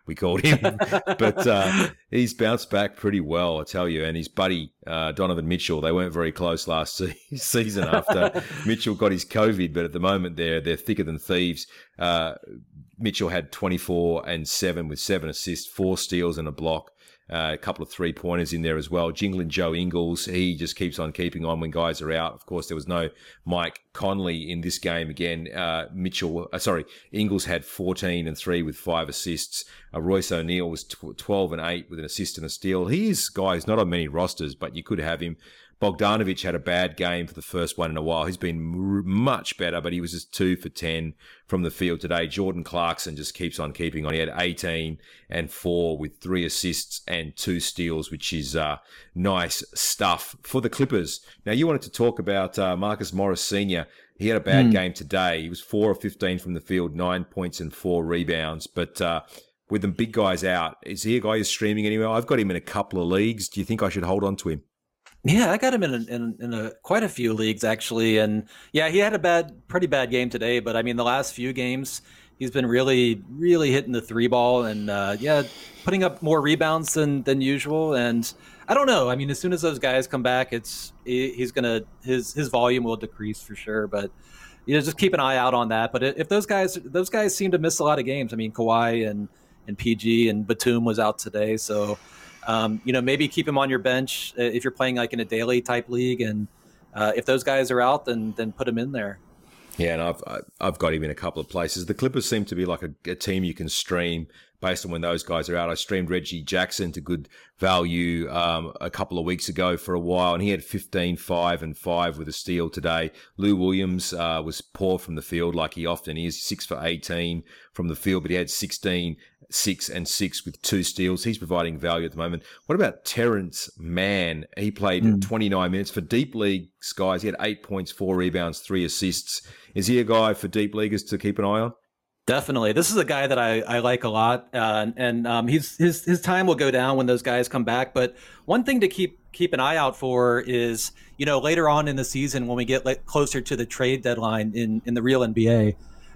we called him. But uh, he's bounced back pretty well, I tell you. And his buddy, uh, Donovan Mitchell, they weren't very close last se- season after Mitchell got his COVID. But at the moment, they're, they're thicker than thieves. Uh, Mitchell had twenty-four and seven with seven assists, four steals and a block. Uh, a couple of three-pointers in there as well. Jingling Joe Ingles, he just keeps on keeping on when guys are out. Of course, there was no Mike Conley in this game again. Uh, Mitchell, uh, sorry, Ingles had fourteen and three with five assists. Uh, Royce O'Neal was twelve and eight with an assist and a steal. He is, guys, not on many rosters, but you could have him. Bogdanovic had a bad game for the first one in a while. He's been r- much better, but he was just two for ten from the field today. Jordan Clarkson just keeps on keeping on. He had eighteen and four with three assists and two steals, which is uh, nice stuff for the Clippers. Now, you wanted to talk about uh, Marcus Morris Senior He had a bad mm. game today. He was four of fifteen from the field, nine points and four rebounds. But uh, with the big guys out, is he a guy who's streaming anywhere? I've got him in a couple of leagues. Do you think I should hold on to him? Yeah, I got him in a, in, in a, quite a few leagues, actually. And yeah, he had a bad, pretty bad game today. But I mean, the last few games, he's been really, really hitting the three ball and, uh, yeah, putting up more rebounds than, than usual. And I don't know. I mean, as soon as those guys come back, it's he's going to his his volume will decrease for sure. But, you know, just keep an eye out on that. But if those guys those guys seem to miss a lot of games. I mean, Kawhi and, and P G and Batum was out today. So, Um, you know, maybe keep him on your bench if you're playing like in a daily type league, and uh, if those guys are out, then then put him in there. Yeah, and I've I've got him in a couple of places. The Clippers seem to be like a, a team you can stream based on when those guys are out. I streamed Reggie Jackson to good value um, a couple of weeks ago for a while, and he had fifteen, five, and five with a steal today. Lou Williams uh, was poor from the field, like he often is, six for eighteen from the field, but he had sixteen, six, and six with two steals. He's providing value at the moment. What about Terrence Mann? He played mm. twenty-nine minutes. For deep leagues, guys, he had eight points, four rebounds, three assists. Is he a guy for deep leaguers to keep an eye on? Definitely. This is a guy that I, I like a lot. Uh, and um, he's, his his time will go down when those guys come back. But one thing to keep keep an eye out for is, you know, later on in the season when we get like, closer to the trade deadline in, in the real N B A,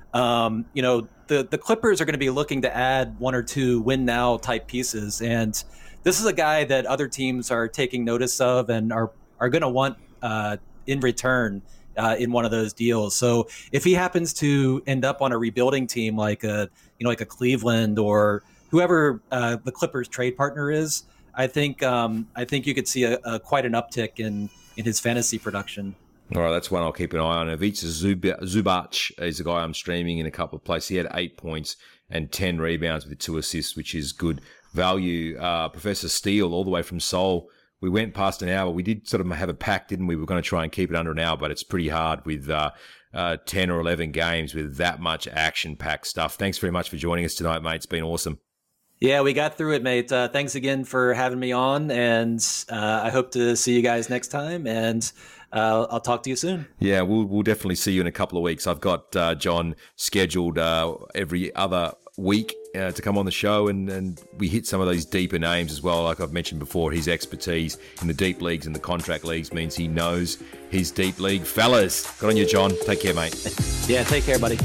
um, you know, the, the Clippers are going to be looking to add one or two win now type pieces. And this is a guy that other teams are taking notice of and are, are going to want uh, in return Uh, in one of those deals. So if he happens to end up on a rebuilding team like a, you know, like a Cleveland or whoever uh, the Clippers trade partner is, I think um, I think you could see a, a quite an uptick in in his fantasy production. All right, that's one I'll keep an eye on. Ivica Zub- Zubac is a guy I'm streaming in a couple of places. He had eight points and ten rebounds with two assists, which is good value. Uh, Professor Steele, all the way from Seoul. We went past an hour. We did sort of have a pact, didn't we? We were going to try and keep it under an hour, but it's pretty hard with uh, uh, ten or eleven games with that much action-packed stuff. Thanks very much for joining us tonight, mate. It's been awesome. Yeah, we got through it, mate. Uh, thanks again for having me on, and uh, I hope to see you guys next time, and uh, I'll talk to you soon. Yeah, we'll, we'll definitely see you in a couple of weeks. I've got uh, John scheduled uh, every other week uh, to come on the show, and, and we hit some of these deeper names as well. Like I've mentioned before, his expertise in the deep leagues and the contract leagues means he knows his deep league. Fellas, good on you, John. Take care, mate. Yeah, take care, buddy.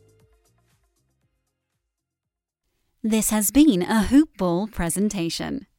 This has been a Hoop Ball presentation.